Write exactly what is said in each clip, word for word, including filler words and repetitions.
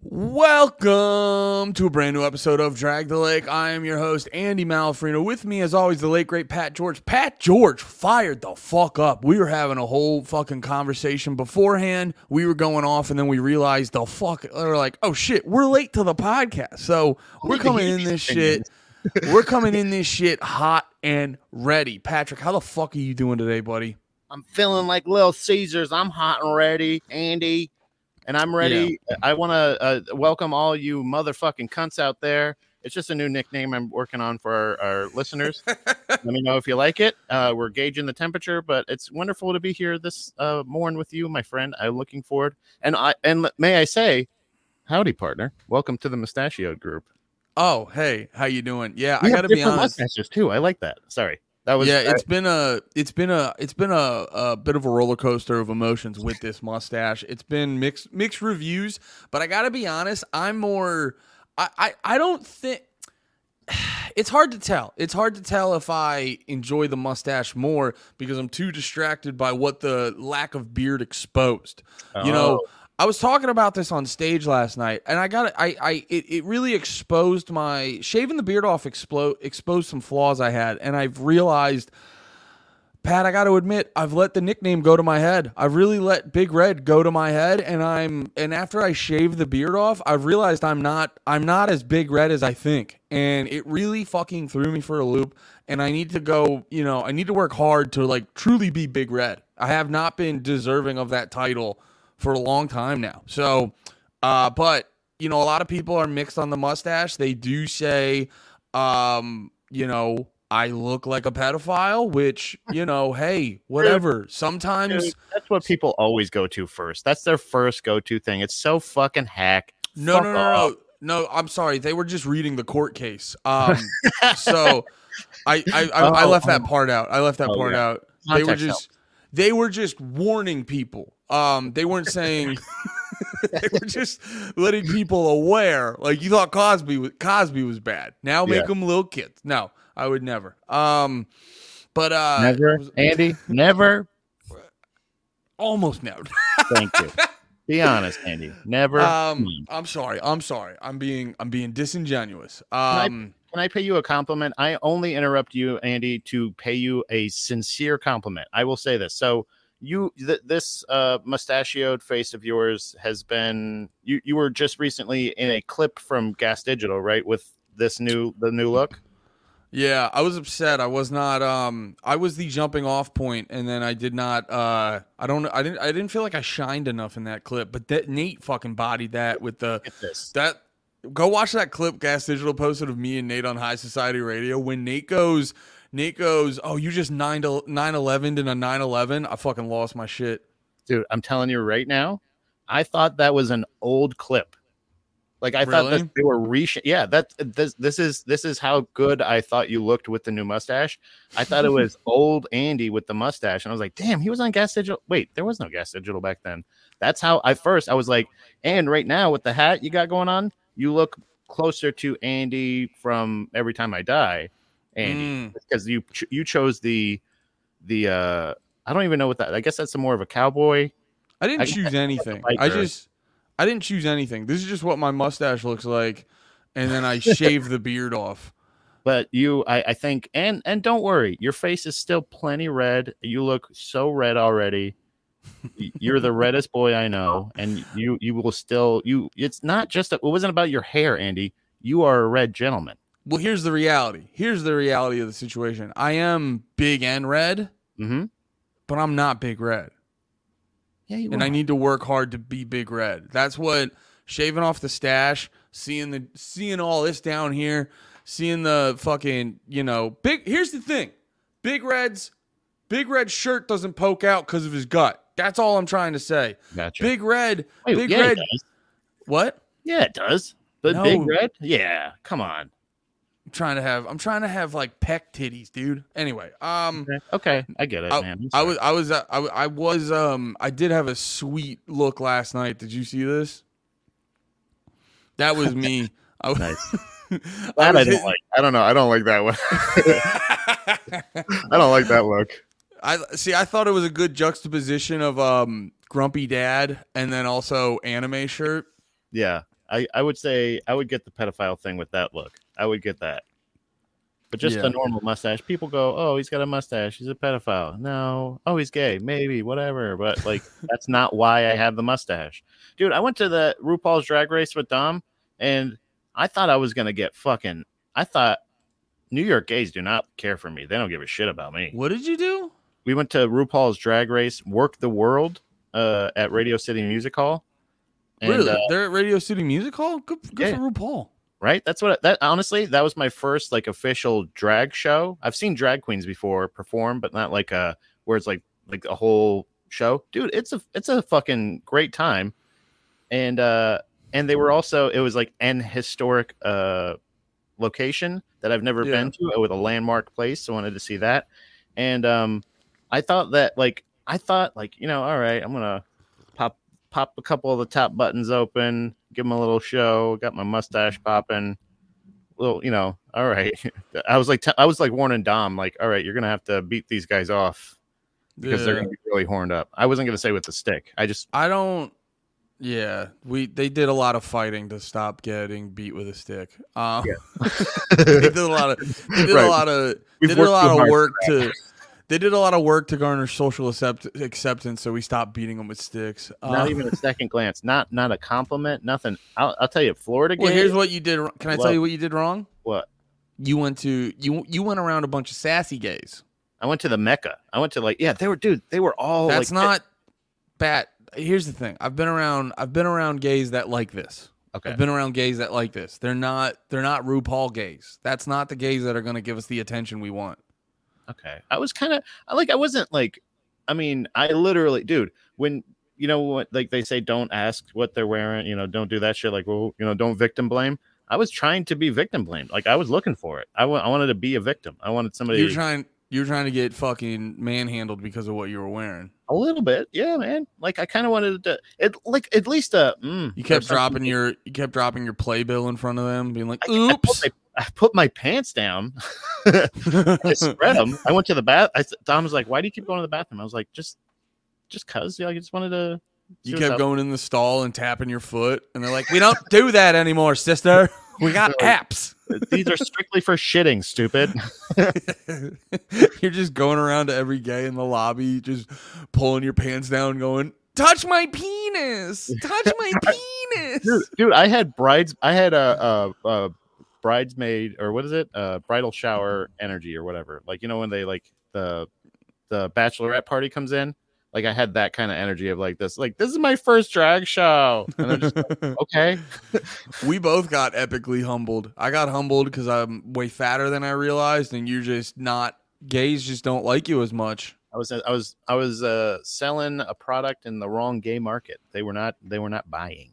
Welcome to a brand new episode of Drag the Lake. I am your host, Andy Malafrino. With me, as always, the late, great Pat George. Pat George fired the fuck up. We were having a whole fucking conversation beforehand. We were going off, and then we realized the fuck, we were like, oh shit, we're late to the podcast. So we're coming in this shit. We're coming in this shit hot and ready. Patrick, how the fuck are you doing today, buddy? I'm feeling like Little Caesars. I'm hot and ready, Andy. And I'm ready. Yeah. I want to uh, welcome all you motherfucking cunts out there. It's just a new nickname I'm working on for our, our listeners. Let me know if you like it. Uh, we're gauging the temperature, but it's wonderful to be here this uh, morning with you, my friend. I'm looking forward. And I and may I say, howdy, partner. Welcome to the Mustachioed group. Oh, hey, how you doing? Yeah, we I got to be honest. Mustaches too. I like that. Sorry. That was, yeah, it's been a it's been a it's been a, a bit of a roller coaster of emotions with this mustache. It's been mixed mixed reviews, but I gotta be honest, I'm more I, I, I don't think it's hard to tell. It's hard to tell if I enjoy the mustache more because I'm too distracted by what the lack of beard exposed. Oh. You know, I was talking about this on stage last night, and I got it. I, I, it, it really exposed my shaving the beard off. Explode, exposed some flaws I had, and I've realized, Pat, I got to admit, I've let the nickname go to my head. I've really let Big Red go to my head, and I'm, and after I shaved the beard off, I've realized I'm not, I'm not as Big Red as I think, and it really fucking threw me for a loop. And I need to go, you know, I need to work hard to like truly be Big Red. I have not been deserving of that title for a long time now. So, uh, but, you know, a lot of people are mixed on the mustache. They do say, um, you know, I look like a pedophile, which, you know, hey, whatever. Sometimes. Dude, that's what people always go to first. That's their first go-to thing. It's so fucking hack. No, Fuck no, no, off. no. No, I'm sorry. They were just reading the court case. Um, so I, I, I, oh, I left that part out. I left that oh, part yeah. out. Context they were just, helps. they were just warning people. Um, they weren't saying they were just letting people aware. Like you thought Cosby was Cosby was bad. Now make Yeah. them little kids. No, I would never. Um, but uh, Never, was, Andy. Never. Almost never. Thank you. Be honest, Andy. Never. Um, I'm sorry. I'm sorry. I'm being I'm being disingenuous. Um, Can I pay you a compliment? I only interrupt you, Andy, to pay you a sincere compliment. I will say this. So you, th- this uh, mustachioed face of yours has been, you, you were just recently in a clip from Gas Digital, right? With this new, the new look. Yeah, I was upset. I was not. Um, I was the jumping off point, and then I did not. Uh, I don't. I didn't. I didn't feel like I shined enough in that clip. But that Nate fucking bodied that with the Get this. that. Go watch that clip Gas Digital posted of me and Nate on High Society Radio when Nate goes. Nate goes, oh, you just nine to nine eleven in a nine eleven. I fucking lost my shit, dude. I'm telling you right now. I thought that was an old clip. Like I thought Really? that they were resh. Yeah, that this this is this is how good I thought you looked with the new mustache. I thought it was old Andy with the mustache, and I was like, damn, he was on Gas Digital. Wait, there was no Gas Digital back then. That's how I first I was like, and right now with the hat you got going on, you look closer to Andy from Every Time I Die, Andy, because mm. you you chose the the uh I don't even know what that. I guess that's a more of a cowboy. I didn't I choose anything. I just. I didn't choose anything. This is just what my mustache looks like, and then I shave the beard off. But you, I, I think, and and don't worry, your face is still plenty red. You look so red already. You're the reddest boy I know, and you you will still you. It's not just a, it wasn't about your hair, Andy. You are a red gentleman. Well, here's the reality. Here's the reality of the situation. I am big and red, mm-hmm. but I'm not Big Red. Yeah, you and are. I need to work hard to be Big Red. That's what shaving off the stash, seeing the seeing all this down here, seeing the fucking, you know, big here's the thing. Big Red's Big Red's shirt doesn't poke out because of his gut. That's all I'm trying to say. Gotcha. Big Red, Wait, Big yeah, Red. it does. What? Yeah, it does. But No. Big Red? Yeah, come on. I'm trying to have I'm trying to have like peck titties, dude. Anyway, um Okay, okay. I get it, I, man. I'm I sorry. was I was uh, I, I was um I did have a sweet look last night. Did you see this? That was me. I was, Nice. I, That was I don't hitting- like. I don't know. I don't like that one. I don't like that look. I see. I thought it was a good juxtaposition of um grumpy dad and then also anime shirt. Yeah. I, I would say I would get the pedophile thing with that look. I would get that. But just Yeah. the normal mustache, people go, "Oh, he's got a mustache. He's a pedophile." No, oh, he's gay, maybe, whatever. But like, that's not why I have the mustache, dude. I went to the RuPaul's Drag Race with Dom, and I thought I was gonna get fucking. I thought New York gays do not care for me. They don't give a shit about me. What did you do? We went to RuPaul's Drag Race, Work the World, uh, at Radio City Music Hall. And, really? uh, They're at Radio City Music Hall? Good, good yeah. for RuPaul. Right? That's what that honestly, that was my first like official drag show. I've seen drag queens before perform, but not like a where it's like like a whole show. Dude, it's a it's a fucking great time. And uh and they were also it was like an historic uh location that I've never Yeah. been to with a landmark place. So I wanted to see that. And um I thought that like I thought like, you know, all right, I'm gonna pop pop a couple of the top buttons open, give them a little show, got my mustache popping, little, you know, all right. I was like, t- I was like warning Dom, like, all right, you're gonna have to beat these guys off because they're Yeah. gonna be really horned up. I wasn't gonna say with the stick. I just, I don't. Yeah, we they did a lot of fighting to stop getting beat with a stick. Um, they did a lot of they did Right. a lot of We've they did a worked lot too of hard work to they did a lot of work to garner social accept, acceptance. So we stopped beating them with sticks. not Uh, even a second glance, not not a compliment, nothing. I'll, I'll tell you, Florida well, gays. here's what you did. wr- Can I tell Love- you what you did wrong? What? You went to you you went around a bunch of sassy gays. I went to the Mecca. I went to like, yeah, they were, dude, they were all That's like, not bad. Here's the thing. I've been around. I've been around gays that like this. okay. I've been around gays that like this. They're not. They're not RuPaul gays. That's not the gays that are going to give us the attention we want. Okay. I was kind of I like I wasn't like I mean, I literally dude, when you know what like they say don't ask what they're wearing, you know, don't do that shit like, well, you know, don't victim blame. I was trying to be victim blamed. Like I was looking for it. I wa- I wanted to be a victim. I wanted somebody You're trying. You're trying to get fucking manhandled because of what you were wearing. a little bit. Yeah, man. Like I kind of wanted to it like at least a mm, You kept or something. dropping your. You kept dropping your playbill in front of them, being like, I, I, put "Oops." my, I put my pants down. I spread them. I went to the bath. I Dom was like, "Why do you keep going to the bathroom?" I was like, "Just, just cause. Yeah, I just wanted to." see You what's kept up." going in the stall and tapping your foot, and they're like, "We don't do that anymore, sister. We got apps." These are strictly for shitting, stupid. You're just going around to every gay in the lobby, just pulling your pants down, going, "Touch my penis! Touch my penis!" dude, dude, I had brides. I had a, a, a bridesmaid or what is it? Uh, bridal shower energy or whatever. Like you know when they like the the bachelorette party comes in. Like I had that kind of energy of like this. Like this is my first drag show, and I'm just like, okay. We both got epically humbled. I got humbled because I'm way fatter than I realized, and you're just not. Gays just don't like you as much. I was I was I was uh, selling a product in the wrong gay market. They were not they were not buying.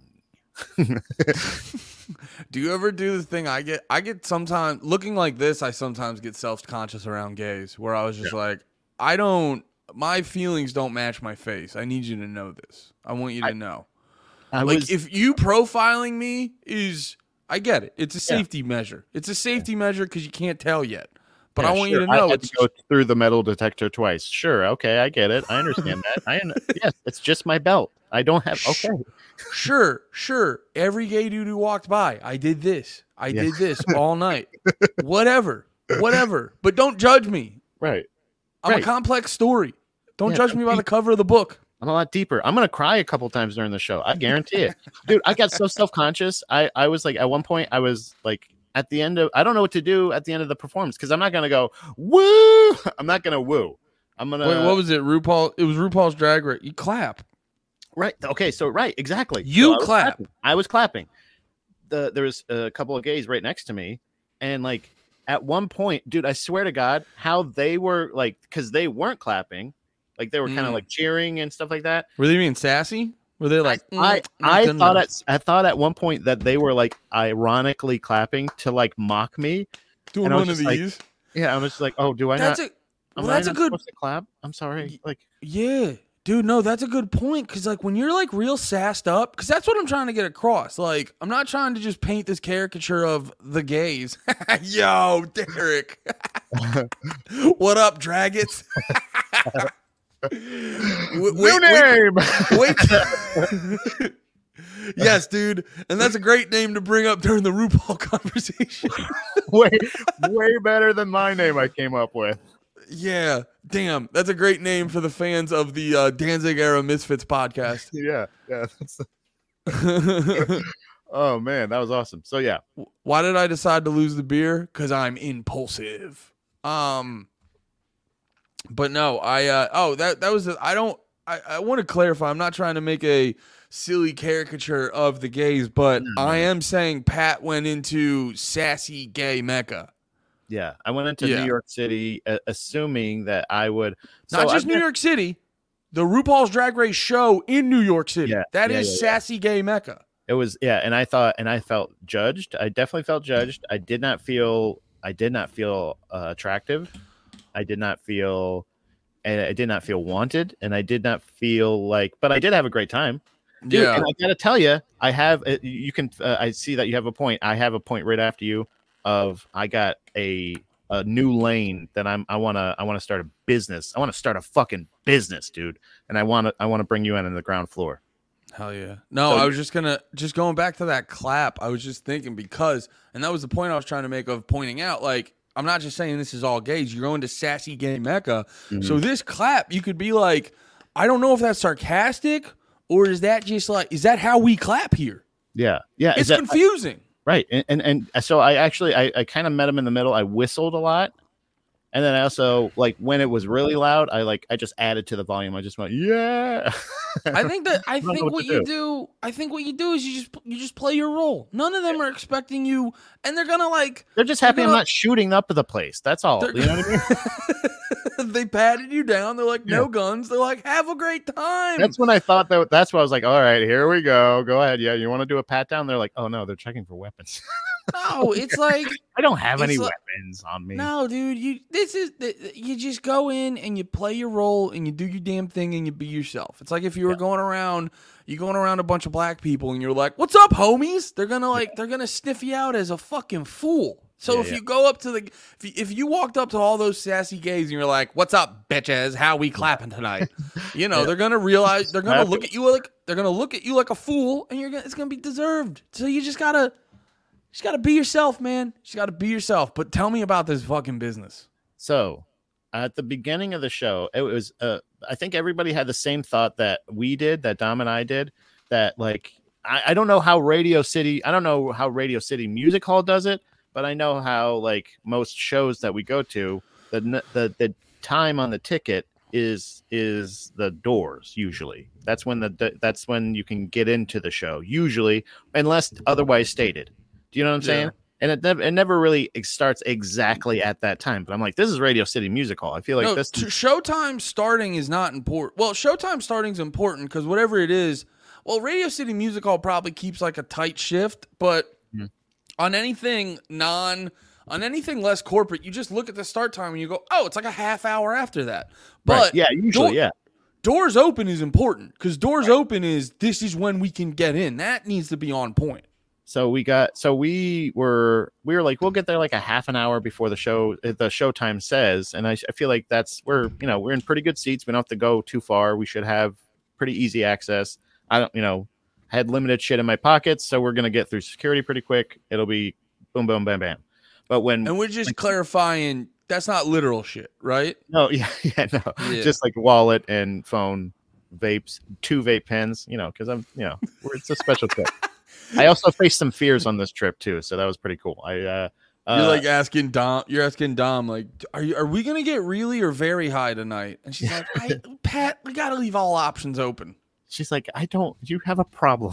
Do you ever do the thing I get? I get sometimes looking like this. I sometimes get self-conscious around gays, where I was just like, I don't. My feelings don't match my face. I need you to know this. I want you to I- know. I Like was if you profiling me is, I get it. It's a safety measure. It's a safety measure because you can't tell yet. But yeah, I want sure, you to know I had it's to go through the metal detector twice. Sure, okay, I get it. I understand that. I yes, it's just my belt. I don't have okay. sure, sure. Every gay dude who walked by, I did this. I Yeah. did this all night. Whatever, whatever. But don't judge me. Right. I'm Right. a complex story. Don't Yeah, judge me by the cover of the book. I'm a lot deeper. I'm gonna cry a couple times during the show. I guarantee it, dude. I got so self conscious. I I was like at one point I was like at the end of I don't know what to do at the end of the performance because I'm not gonna go woo. I'm not gonna woo. I'm gonna Wait, what was it? RuPaul. It was RuPaul's Drag Race. You clap. right. Okay, so right, exactly. You So I was clap. clapping. I was clapping. The there was a couple of gays right next to me, and like at one point, dude, I swear to God, how they were like because they weren't clapping, like they were kind of Mm. like cheering and stuff like that. Were they being sassy? Were they like? I "Mm, not I good thought enough." at I thought at one point that they were like ironically clapping to like mock me. doing and I was one of just like, these. Yeah, I was just like, oh, do I That's not? a well, am I that's a not good supposed to clap. I'm sorry. Like, yeah, dude. No, that's a good point because like when you're like real sassed up, because that's what I'm trying to get across. Like I'm not trying to just paint this caricature of the gays. Yo, Derek. What up, Dragons? Wait, new wait, name. wait, Yes, dude. And that's a great name to bring up during the RuPaul conversation. way, way better than my name I came up with. Yeah. Damn. That's a great name for the fans of the uh, Danzig Era Misfits podcast. Yeah. Yeah. That's oh, man. That was awesome. So, yeah. Why did I decide to lose the beer? Because I'm impulsive. Um, But no, I, uh, oh, that, that was, a, I don't, I, I want to clarify. I'm not trying to make a silly caricature of the gays, but No. I am saying Pat went into sassy gay mecca. Yeah. I went into Yeah. New York City uh, assuming that I would. So Not just I've New been- York City, the RuPaul's Drag Race show in New York City. Yeah, That yeah, is yeah, yeah. sassy gay mecca. It was, yeah. And I thought, and I felt judged. I definitely felt judged. I did not feel, I did not feel uh, attractive. I did not feel, I did not feel wanted. And I did not feel like, but I did have a great time. Dude, Yeah. and I gotta tell you, I have. uh, You can. Uh, I see that you have a point. I have a point right after you. Of I got a a new lane that I'm. I wanna. I wanna start a business. I wanna start a fucking business, dude. And I wanna. I wanna bring you in on the ground floor. Hell yeah. No, So- I was just gonna just going back to that clap. I was just thinking because, and that was the point I was trying to make of pointing out. Like, I'm not just saying this is all gays. You're going to sassy gay mecca. Mm-hmm. So this clap, you could be like, I don't know if that's sarcastic or is that just like, is that how we clap here? Yeah. Yeah. It's is that- confusing. right. And, and and so I actually I, I kind of met him in the middle. I whistled a lot. And then I also like when it was really loud, I like I just added to the volume. I just went, yeah. I think that I don't know think what what to you do. do. I think what you do is you just you just play your role. None of them are expecting you, and they're gonna like They're just happy They're I'm gonna- not shooting up the place. That's all. They're- You know what I mean? they patted you down. They're like, no Yeah. guns. They're like, have a great time. That's when I thought that. That's why I was like, all right, here we go. Go ahead. Yeah, you want to do a pat down? They're like, oh no, they're checking for weapons. no, it's like I don't have any It's like- weapons on me. no, dude. You this is you just go in and you play your role and you do your damn thing and you be yourself. It's like if you were Yeah. going around, you going around a bunch of black people and you're like, what's up, homies? They're gonna like they're gonna sniff you out as a fucking fool. So Yeah, if yeah. you go up to the if you, if you walked up to all those sassy gays and you're like, "What's up, bitches? How we clapping tonight?" You know, Yeah. they're gonna realize they're gonna Clapping. look at you like they're gonna look at you like a fool, and you're gonna it's gonna be deserved. So you just gotta just gotta be yourself, man. You just gotta be yourself. But tell me about this fucking business. So at the beginning of the show, it was. Uh, I think everybody had the same thought that we did, that Dom and I did. That like I, I don't know how Radio City. I don't know how Radio City Music Hall does it. But I know how, like most shows that we go to, the n- the the time on the ticket is is the doors. Usually, that's when the, the that's when you can get into the show. Usually, unless otherwise stated. Do you know what I'm Yeah. saying? And it never it never really ex- starts exactly at that time. But I'm like, this is Radio City Music Hall. I feel like no, this. t- showtime starting is not important. Well, showtime starting is important because whatever it is, well, Radio City Music Hall probably keeps like a tight shift, but Mhm. on anything non, on anything less corporate, you just look at the start time and you go, oh, it's like a half hour after that. But Right. Yeah, usually, door- yeah. doors open is important because doors open is this is when we can get in. That needs to be on point. So we got so we were we were like we'll get there like a half an hour before the show the showtime says, and I, I feel like that's we're you know we're in pretty good seats. We don't have to go too far. We should have pretty easy access. I don't you know I had limited shit in my pockets, so we're gonna get through security pretty quick. It'll be boom boom bam bam. But when And we're just clarifying that's not literal shit, right? no yeah yeah no Yeah. just like wallet and phone, vapes, two vape pens, you know, because I'm you know we're, it's a special trip. I also faced some fears on this trip too, so that was pretty cool. I uh, You're uh, like asking Dom. You're asking Dom, like, are you? Are we gonna get really or very high tonight? And she's like, I, Pat, we gotta leave all options open. she's like, I don't. You have a problem.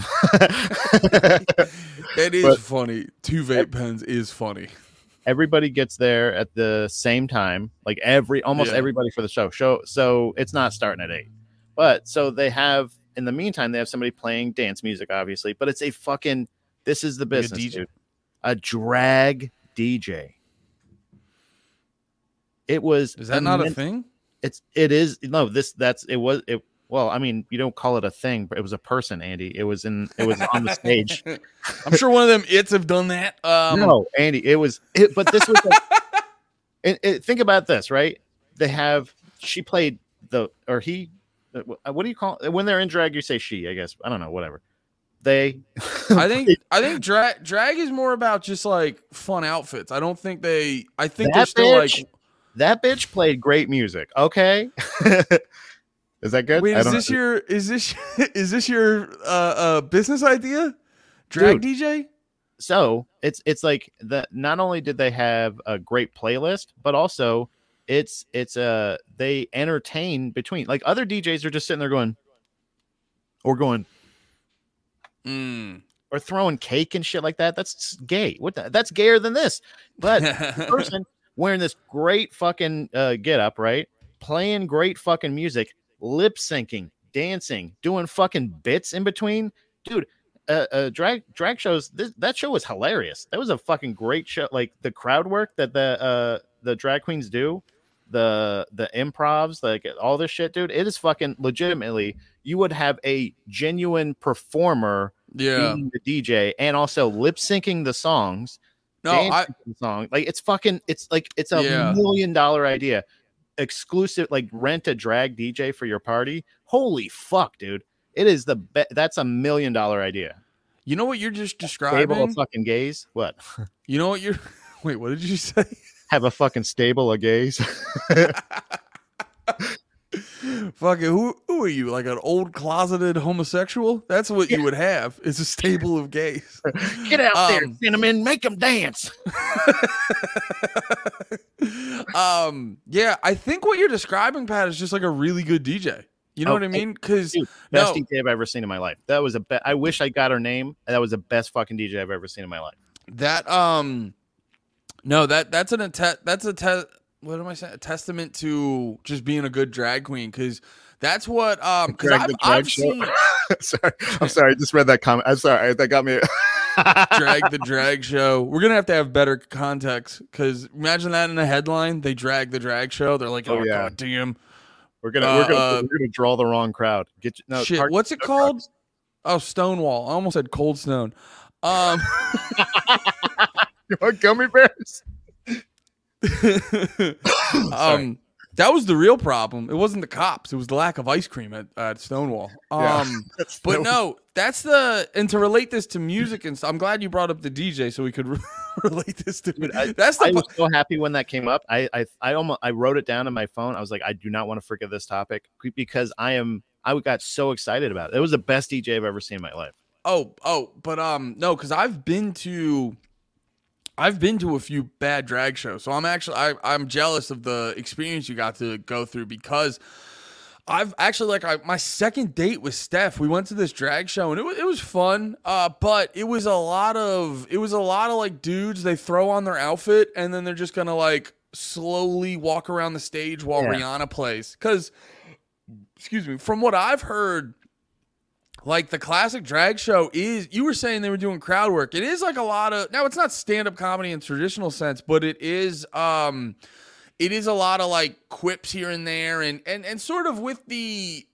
It is But- funny. Two vape pens is funny. Everybody gets there at the same time, like every almost Yeah. everybody for the show. Show so it's not starting at eight, but so they have. In the meantime, they have somebody playing dance music, obviously, but it's a fucking. This is the Like a business, D J. dude. A drag D J. It was. Is that not a immense- thing? It's it is no this that's it was it well I mean you don't call it a thing but it was a person, Andy. It was in it was on the stage. I'm sure one of them its have done that. Um, No, Andy, it was it but this was like, it, it, think about this, right? They have she played the or he uh, what do you call it? When they're in drag you say she, I guess. I don't know, whatever. They, I think I think drag drag is more about just like fun outfits. I don't think they. I think that they're still bitch, like. that bitch played great music. Okay, is that good? Wait, I is don't this your is this is this your uh, uh business idea? Drag Dude. D J? So it's it's like the not only did they have a great playlist, but also it's it's uh they entertain between, like, other D Js are just sitting there going or going Mm. or throwing cake and shit like that. That's gay. What the, that's gayer than this. But the person wearing this great fucking uh, get up, right? Playing great fucking music, lip syncing, dancing, doing fucking bits in between, dude. Uh, uh, drag drag shows. This, that show was hilarious. That was a fucking great show. Like the crowd work that the uh the drag queens do, the the improvs, like all this shit, dude. It is fucking legitimately. You would have a genuine performer Yeah. being the D J and also lip syncing the songs. No, I The song. Like it's fucking. It's like it's a Yeah. million dollar idea. Exclusive, like rent a drag D J for your party. Holy fuck, dude. It is the be- that's a million dollar idea. You know what you're just Stable describing? of fucking gays. What? You know what you're Wait, what did you say? Have a fucking stable of gays. Fucking who who are you? Like an old closeted homosexual? That's what you would have. Is a stable of gays. Get out Um, there, cinnamon. Make them dance. um yeah, I think what you're describing, Pat, is just like a really good D J. You know Oh, what I mean? Because Dude, best no, D J I've ever seen in my life. That was a be- I wish I got her name. That was the best fucking D J I've ever seen in my life. that um no, that that's an att- that's a te- what am I saying? A testament to just being a good drag queen, because that's what um because Drag I've, the drag I've show. seen sorry, I'm sorry. I just read that comment. I'm sorry. That got me. drag the drag show. We're gonna have to have better context, because imagine that in a headline. They drag the drag show. They're like, oh, Oh, yeah. god damn. We're gonna Uh, we're gonna uh, we're gonna draw the wrong crowd. Get you, no Shit, Target- what's it no called? crowds. Oh, Stonewall. I almost said Cold Stone. Um, You want gummy bears? um, that was the real problem. It wasn't the cops. It was the lack of ice cream at, at Stonewall. Yeah. Um, That's- but that was- no, that's the and to relate this to music and stuff. I'm glad you brought up the D J so we could re- relate this to. Dude, I- that's the I was so happy when that came up. I I I almost I wrote it down on my phone. I was like, I do not want to forget this topic because I am I got so excited about it. It was the best D J I've ever seen in my life. Oh, oh, but um, no, because I've been to, I've been to a few bad drag shows, so I'm actually I, I'm jealous of the experience you got to go through, because I've actually like I, my second date with Steph, we went to this drag show and it was it was fun, uh, but it was a lot of it was a lot of like dudes, they throw on their outfit and then they're just gonna like slowly walk around the stage while Yeah. Rihanna plays, because excuse me, from what I've heard. Like the classic drag show is, you were saying they were doing crowd work. It is like a lot of, now it's not stand-up comedy in traditional sense, but it is, um, it is a lot of like quips here and there and, and, and sort of with the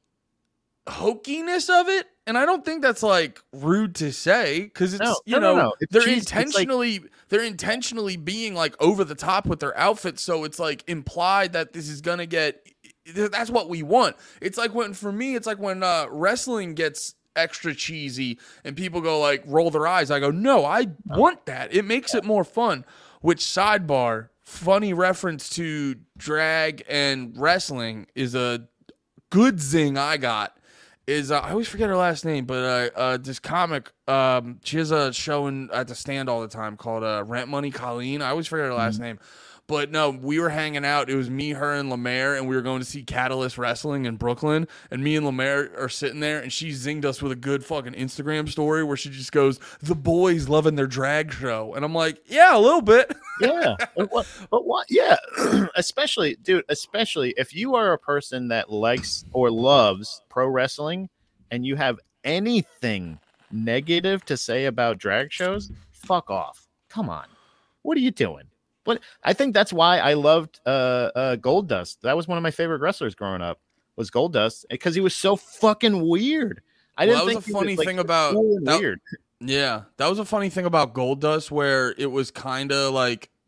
hokiness of it. And I don't think that's like rude to say, because it's, No, you no, no, know, no. It's they're cheese- it's like- intentionally, they're intentionally being like over the top with their outfits. So it's like implied that this is going to get, that's what we want. It's like when, for me, it's like when uh, wrestling gets extra cheesy and people go like roll their eyes. I go, no, I want that. It makes it more fun. Which, sidebar, funny reference to drag and wrestling is a good zing I got. Is uh, I always forget her last name, but uh, uh, this comic, um, she has a show in, at the Stand all the time called uh, Rent Money Colleen. I always forget her last mm-hmm. name. But no, we were hanging out. It was me, her, and Lemaire, and we were going to see Catalyst Wrestling in Brooklyn. And me and Lemaire are sitting there, and she zinged us with a good fucking Instagram story where she just goes, "The boys loving their drag show," and I'm like, "Yeah, a little bit." Yeah, but what? But what? Yeah, especially, dude. Especially if you are a person that likes or loves pro wrestling, and you have anything negative to say about drag shows, fuck off. Come on, what are you doing? But I think that's why I loved uh, uh, Goldust. That was one of my favorite wrestlers growing up. Was Goldust, because he was so fucking weird. I well, didn't that think was a he funny was, like, thing about cool and that, weird. Yeah, that was a funny thing about Goldust, where it was kind of like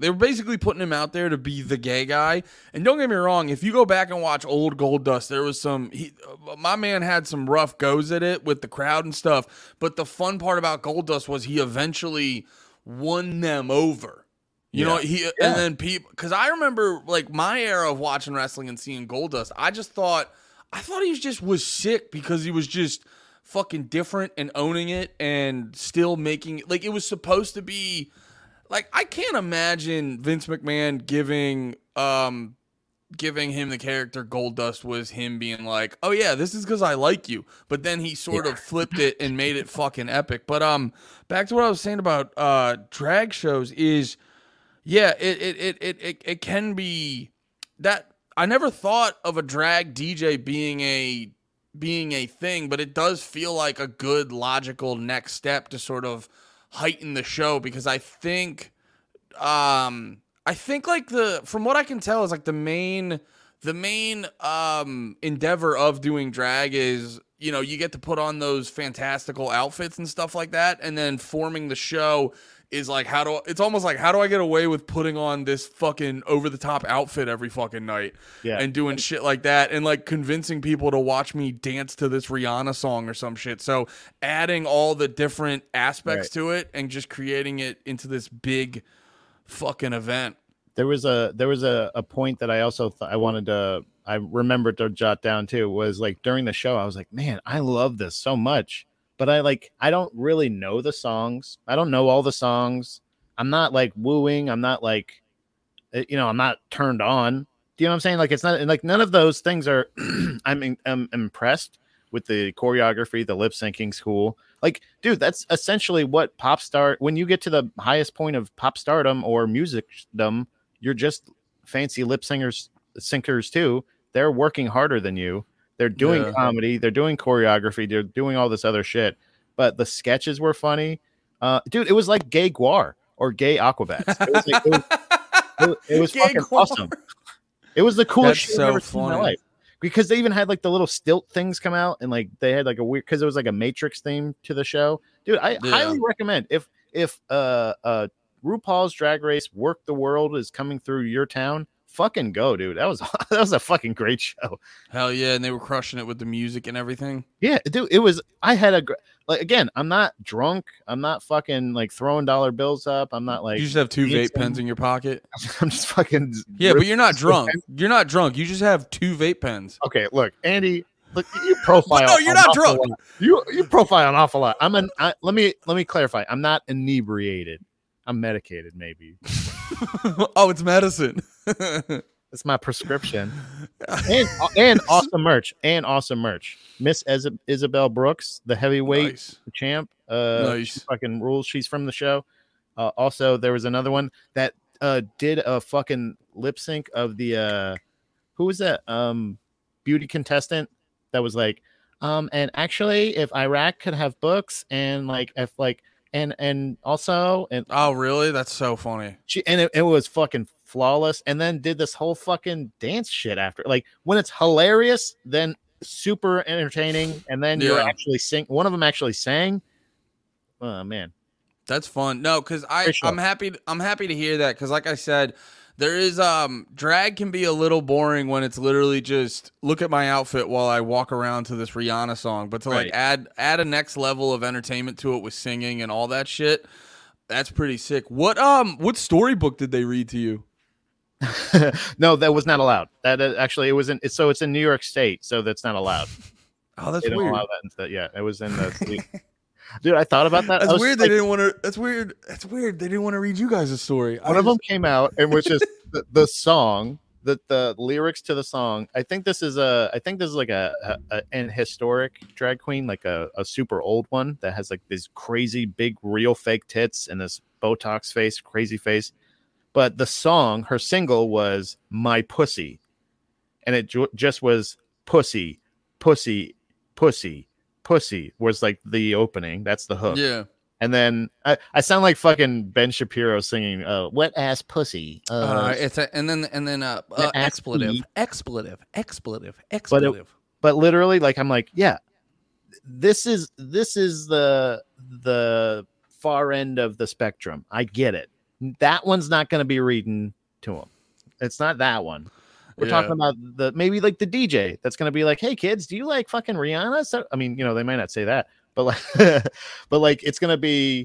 They were basically putting him out there to be the gay guy. And don't get me wrong, if you go back and watch old Goldust, there was some he, my man had some rough goes at it with the crowd and stuff. But the fun part about Goldust was he eventually won them over. You yeah. know, he yeah. and then people, because I remember like my era of watching wrestling and seeing Goldust, I just thought I thought he just was sick because he was just fucking different and owning it and still making it like it was supposed to be. Like, I can't imagine Vince McMahon giving um giving him the character Goldust was him being like, oh yeah, this is because I like you. But then he sort yeah. of flipped it and made it fucking epic. But um, back to what I was saying about uh drag shows is, yeah, it it it it it, it can be that I never thought of a drag D J being a being a thing, but it does feel like a good logical next step to sort of heighten the show, because I think um I think like the from what I can tell is like the main the main um endeavor of doing drag is, you know, you get to put on those fantastical outfits and stuff like that, and then forming the show is like, how do it's almost like how do I get away with putting on this fucking over the top outfit every fucking night yeah. and doing shit like that and like convincing people to watch me dance to this Rihanna song or some shit. So adding all the different aspects right. to it and just creating it into this big fucking event. There was a there was a, a point that I also th- I wanted to I remembered to jot down too, was like during the show I was like, man, I love this so much. But I like, I don't really know the songs. I don't know all the songs. I'm not like wooing. I'm not like, you know, I'm not turned on. Do you know what I'm saying? Like, it's not like none of those things are, I'm, I'm impressed with the choreography, the lip syncing's cool. Like, dude, that's essentially what pop star, when you get to the highest point of pop stardom or musicdom, you're just fancy lip singers, syncers too. They're working harder than you. They're doing yeah. comedy. They're doing choreography. They're doing all this other shit. But the sketches were funny. Uh, dude, it was like gay Guar or gay Aquabats. It was, like, it was, it was, it was fucking Guar. Awesome. It was the coolest shit so I've ever funny. seen in my life. Because they even had like the little stilt things come out, and like they had like a weird, because it was like a Matrix theme to the show. Dude, I yeah. highly recommend if if uh uh RuPaul's Drag Race Work the World is coming through your town, fucking go, dude. That was that was a fucking great show. Hell yeah, and they were crushing it with the music and everything. Yeah, dude, it was. I had a like again. I'm not drunk. I'm not fucking like throwing dollar bills up. I'm not like. You just have two vape pens in your pocket. I'm just fucking. Yeah, but you're not drunk. You're not drunk. You just have two vape pens. Okay, look, Andy. Look, you profile. No, you're not drunk. Lot. You you profile an awful lot. I'm an. I, let me let me clarify. I'm not inebriated. I'm medicated, maybe. Oh, it's medicine. It's my prescription. And and awesome merch. And awesome merch. Miss Ez- Isabel Brooks, the heavyweight nice. champ. Uh, nice. Fucking rules. She's from the show. Uh, also, there was another one that uh, did a fucking lip sync of the uh, who was that? Um, beauty contestant that was like, um, and actually, if Iraq could have books, and like if like. And and also and oh really? That's so funny. She and it, it was fucking flawless. And then did this whole fucking dance shit after. Like when it's hilarious, then super entertaining, and then yeah. you're actually sing. One of them actually sang. Oh man, that's fun. No, because I I'm happy. I'm happy to hear that because, like I said, there is um drag can be a little boring when it's literally just look at my outfit while I walk around to this Rihanna song. But to right. like add add a next level of entertainment to it with singing and all that shit, that's pretty sick. What um what storybook did they read to you? No, that was not allowed. That uh, actually it was in so it's in New York State, so that's not allowed. Oh, that's they don't weird. Allow that the, yeah, it was in the. Dude, I thought about that. That's weird. Like, they didn't want to. That's weird. That's weird. They didn't want to read you guys a story. One I of just... them came out and was just the, the song, the the lyrics to the song. I think this is a. I think this is like a, a, a an historic drag queen, like a, a super old one that has like these crazy big real fake tits and this Botox face, crazy face. But the song, her single was "My Pussy," and it ju- just was pussy, pussy, pussy. Pussy was like the opening. That's the hook. Yeah. And then I, I sound like fucking Ben Shapiro singing uh wet ass pussy. Uh, uh it's a, and then and then uh, uh expletive, expletive, expletive, expletive. But, it, but literally like I'm like, yeah. This is this is the the far end of the spectrum. I get it. That one's not going to be reading to them. It's not that one. We're Yeah. talking about the maybe like the D J that's going to be like, hey kids, do you like fucking Rihanna? So I mean, you know, they might not say that, but like, but like it's going to be.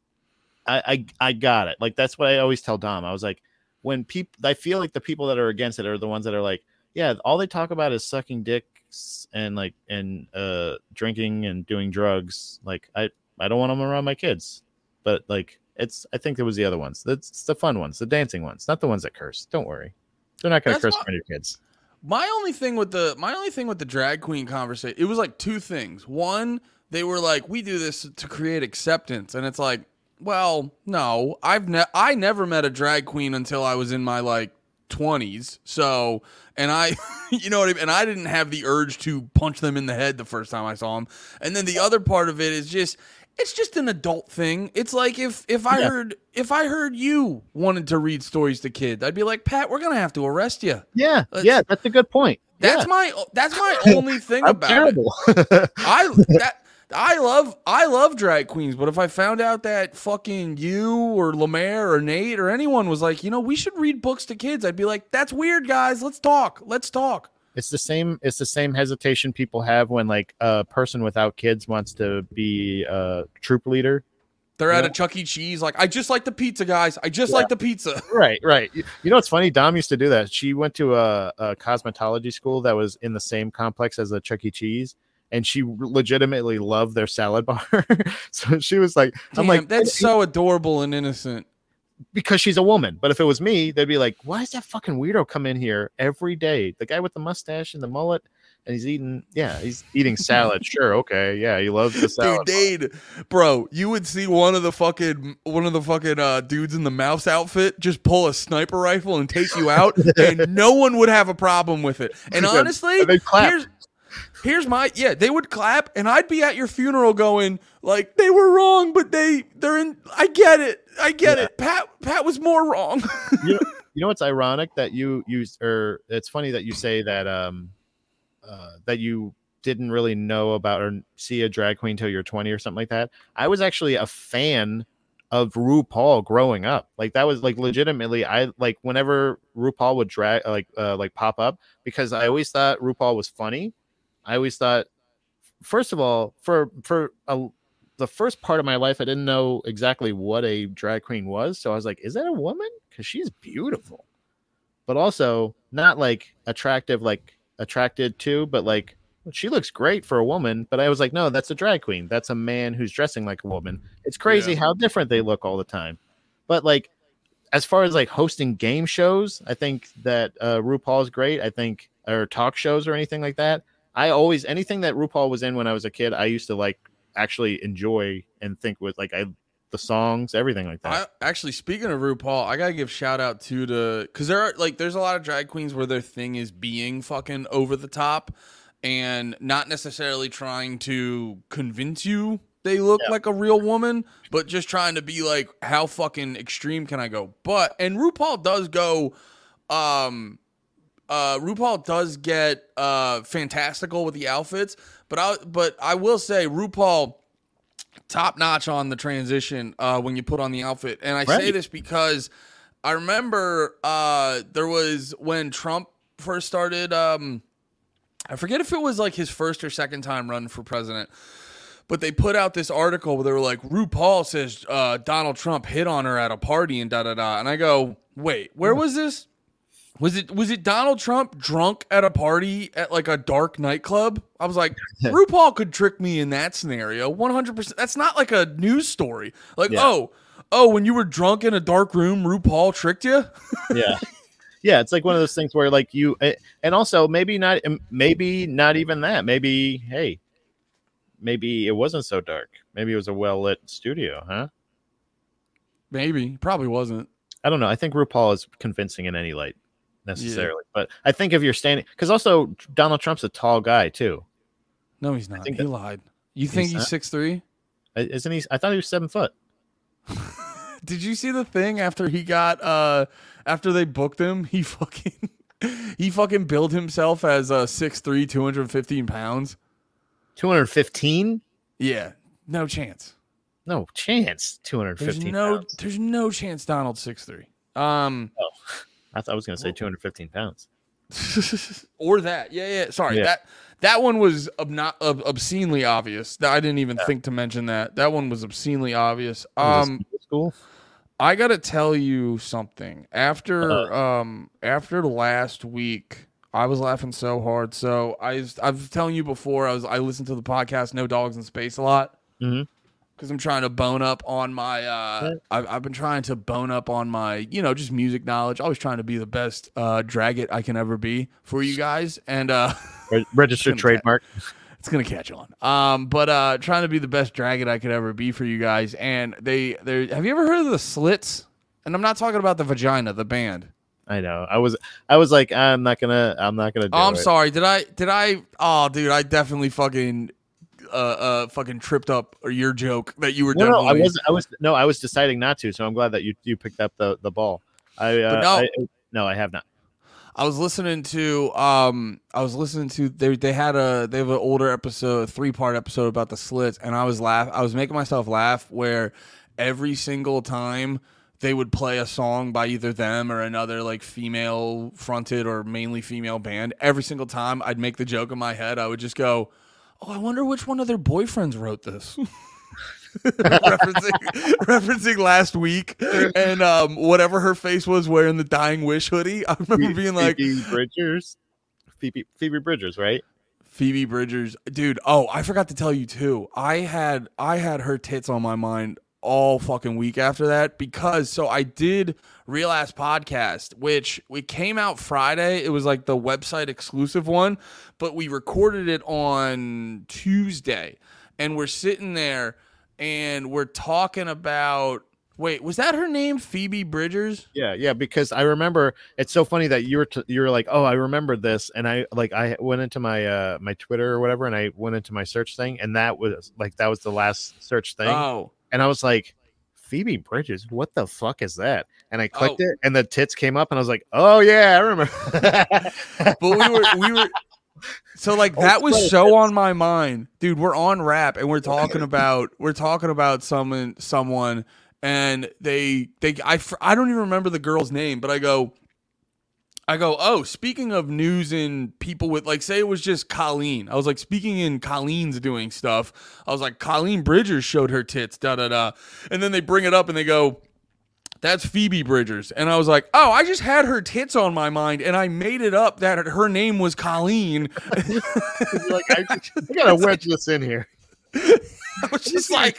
I, I I got it. Like that's what I always tell Dom. I was like, when people, I feel like the people that are against it are the ones that are like, yeah, all they talk about is sucking dicks and like and uh drinking and doing drugs. Like I I don't want them around my kids, but like it's I think it was the other ones. That's it's the fun ones, the dancing ones, not the ones that curse. Don't worry, they're not going to curse what, for your kids. My only thing with the my only thing with the drag queen conversation, it was like two things. One, they were like, we do this to create acceptance, and it's like, well, no, I've ne- I never met a drag queen until I was in my like twenties. So, and I, you know what I mean? And I didn't have the urge to punch them in the head the first time I saw them. And then the other part of it is just, it's just an adult thing. It's like if, if I Yeah. heard, if I heard you wanted to read stories to kids, I'd be like, Pat, we're going to have to arrest you. Yeah, Let's- yeah, that's a good point. That's yeah. my, that's my only thing I'm about terrible. it. I, that, I love I love drag queens, but if I found out that fucking you or Lemaire or Nate or anyone was like, you know, we should read books to kids, I'd be like, that's weird, guys. Let's talk. Let's talk. It's the same. It's the same hesitation people have when like a person without kids wants to be a troop leader. They're at Yeah. a Chuck E. Cheese, like, I just like the pizza, guys. I just Yeah. like the pizza. Right, right. You you know what's funny? Dom used to do that. She went to a, a cosmetology school that was in the same complex as a Chuck E. Cheese, and she legitimately loved their salad bar. So she was like, Damn, "I'm like, that's so adorable and innocent. because she's a woman." But if it was me, they'd be like, "Why does that fucking weirdo come in here every day? The guy with the mustache and the mullet, and he's eating, yeah, he's eating salad. Sure, okay, yeah, he loves the salad." Dude, Dade, bro, you would see one of the fucking one of the fucking uh, dudes in the mouse outfit just pull a sniper rifle and take you out, and no one would have a problem with it. And Yeah, honestly, and they'd clap. here's here's my yeah, they would clap, and I'd be at your funeral going like, they were wrong, but they they're in. I get it, I get Yeah. it. Pat Pat was more wrong. you know, you know what's ironic that you use, or it's funny that you say that um uh, that you didn't really know about or see a drag queen till you're twenty or something like that. I was actually a fan of RuPaul growing up. Like that was like legitimately, I like whenever RuPaul would drag like uh, like pop up, because I always thought RuPaul was funny. I always thought, first of all, for for a, the first part of my life, I didn't know exactly what a drag queen was. So I was like, is that a woman? Because she's beautiful, but also not like attractive, like attracted to, but like she looks great for a woman. But I was like, no, that's a drag queen. That's a man who's dressing like a woman. It's crazy Yeah. how different they look all the time. But like, as far as like hosting game shows, I think that uh, RuPaul is great. I think, or talk shows or anything like that. I always, anything that RuPaul was in when I was a kid, I used to like actually enjoy and think with like I the songs, everything like that. I actually, speaking of RuPaul, I gotta give shout out to the because there are like there's a lot of drag queens where their thing is being fucking over the top and not necessarily trying to convince you they look Yeah. like a real woman, but just trying to be like, how fucking extreme can I go? But and RuPaul does go, um, uh, RuPaul does get uh fantastical with the outfits, but I but I will say RuPaul top notch on the transition uh, when you put on the outfit. And I say Right. this because I remember uh, there was when Trump first started, um, I forget if it was like his first or second time running for president, but they put out this article where they were like, RuPaul says uh, Donald Trump hit on her at a party and da da da. And I go, wait, where was this? Was it was it Donald Trump drunk at a party at like a dark nightclub? I was like, RuPaul could trick me in that scenario, one hundred percent. That's not like a news story. Like, Yeah. oh, oh, when you were drunk in a dark room, RuPaul tricked you. Yeah. Yeah, it's like one of those things where like you eh, and also maybe not maybe not even that. Maybe hey, maybe it wasn't so dark. Maybe it was a well-lit studio, huh? Maybe, probably wasn't. I don't know. I think RuPaul is convincing in any light necessarily. But I think if you're standing, because also Donald Trump's a tall guy too. No, he's not. He think that- lied. You think He's he's not? six three? Isn't he? I thought he was seven foot. Did you see the thing after he got uh after they booked him? He fucking he fucking billed himself as uh six three, two hundred fifteen pounds. two hundred fifteen? Yeah, no chance. No chance. two hundred There's fifteen no pounds. there's no chance Donald's six three. Um, Oh, I thought I was going to say two hundred fifteen pounds. or that. Yeah, yeah. Sorry. Yeah. That that one was obno- ob- obscenely obvious. I didn't even yeah. think to mention that. That one was obscenely obvious. Um school? I got to tell you something. After uh, um after last week, I was laughing so hard. So I was, I was telling you before, I was I listened to the podcast No Dogs in Space a lot. Mm-hmm. Because I'm trying to bone up on my, uh, I've, I've been trying to bone up on my, you know, just music knowledge. Always trying to be the best uh, drag it I can ever be for you guys. And uh, registered trademark. Ca- it's going to catch on. Um, but uh, trying to be the best drag it I could ever be for you guys. And they, they, have you ever heard of the Slits? And I'm not talking about the Vagina, the band. I know. I was, I was like, I'm not gonna, I'm not gonna do oh, I'm it. sorry. Did I, did I, oh, dude, I definitely fucking. Uh, uh, fucking tripped up or your joke that you were. No, definitely... no, I was, I was, no, I was deciding not to. So I'm glad that you, you picked up the, the ball. I, uh, no, I, no, I have not. I was listening to, um, I was listening to. They, they had a, they have an older episode, a three part episode about the Slits, and I was laugh, I was making myself laugh where every single time they would play a song by either them or another like female fronted or mainly female band. Every single time I'd make the joke in my head, I would just go, oh, I wonder which one of their boyfriends wrote this. referencing, referencing last week and um, whatever her face was wearing the Dying Wish hoodie. I remember being like, Phoebe Bridgers, Phoebe, Phoebe Bridgers, right? Phoebe Bridgers, dude. Oh, I forgot to tell you too. I had I had her tits on my mind all fucking week after that because so I did Real Ass Podcast, which we came out Friday. It was like the website exclusive one, but we recorded it on Tuesday, and we're sitting there and we're talking about. Wait, was that her name, Phoebe Bridgers? Yeah, yeah. Because I remember it's so funny that you were t- you were like, oh, I remember this, and I like I went into my uh my Twitter or whatever, and I went into my search thing, and that was like that was the last search thing. Oh. And I was like, Phoebe Bridgers, what the fuck is that? And I clicked oh. it, and the tits came up, and I was like, oh yeah, I remember. But we were we were so like that was so on my mind, dude. We're on Rap, and we're talking about we're talking about someone someone, and they they I I don't even remember the girl's name, but I go. I go, oh, speaking of news and people with, like, say it was just Colleen. I was like, speaking in Colleen's doing stuff. I was like, Colleen Bridgers showed her tits, da-da-da. And then they bring it up and they go, that's Phoebe Bridgers. And I was like, oh, I just had her tits on my mind and I made it up that her name was Colleen. like, I, I gotta wedge this in here. I was just like...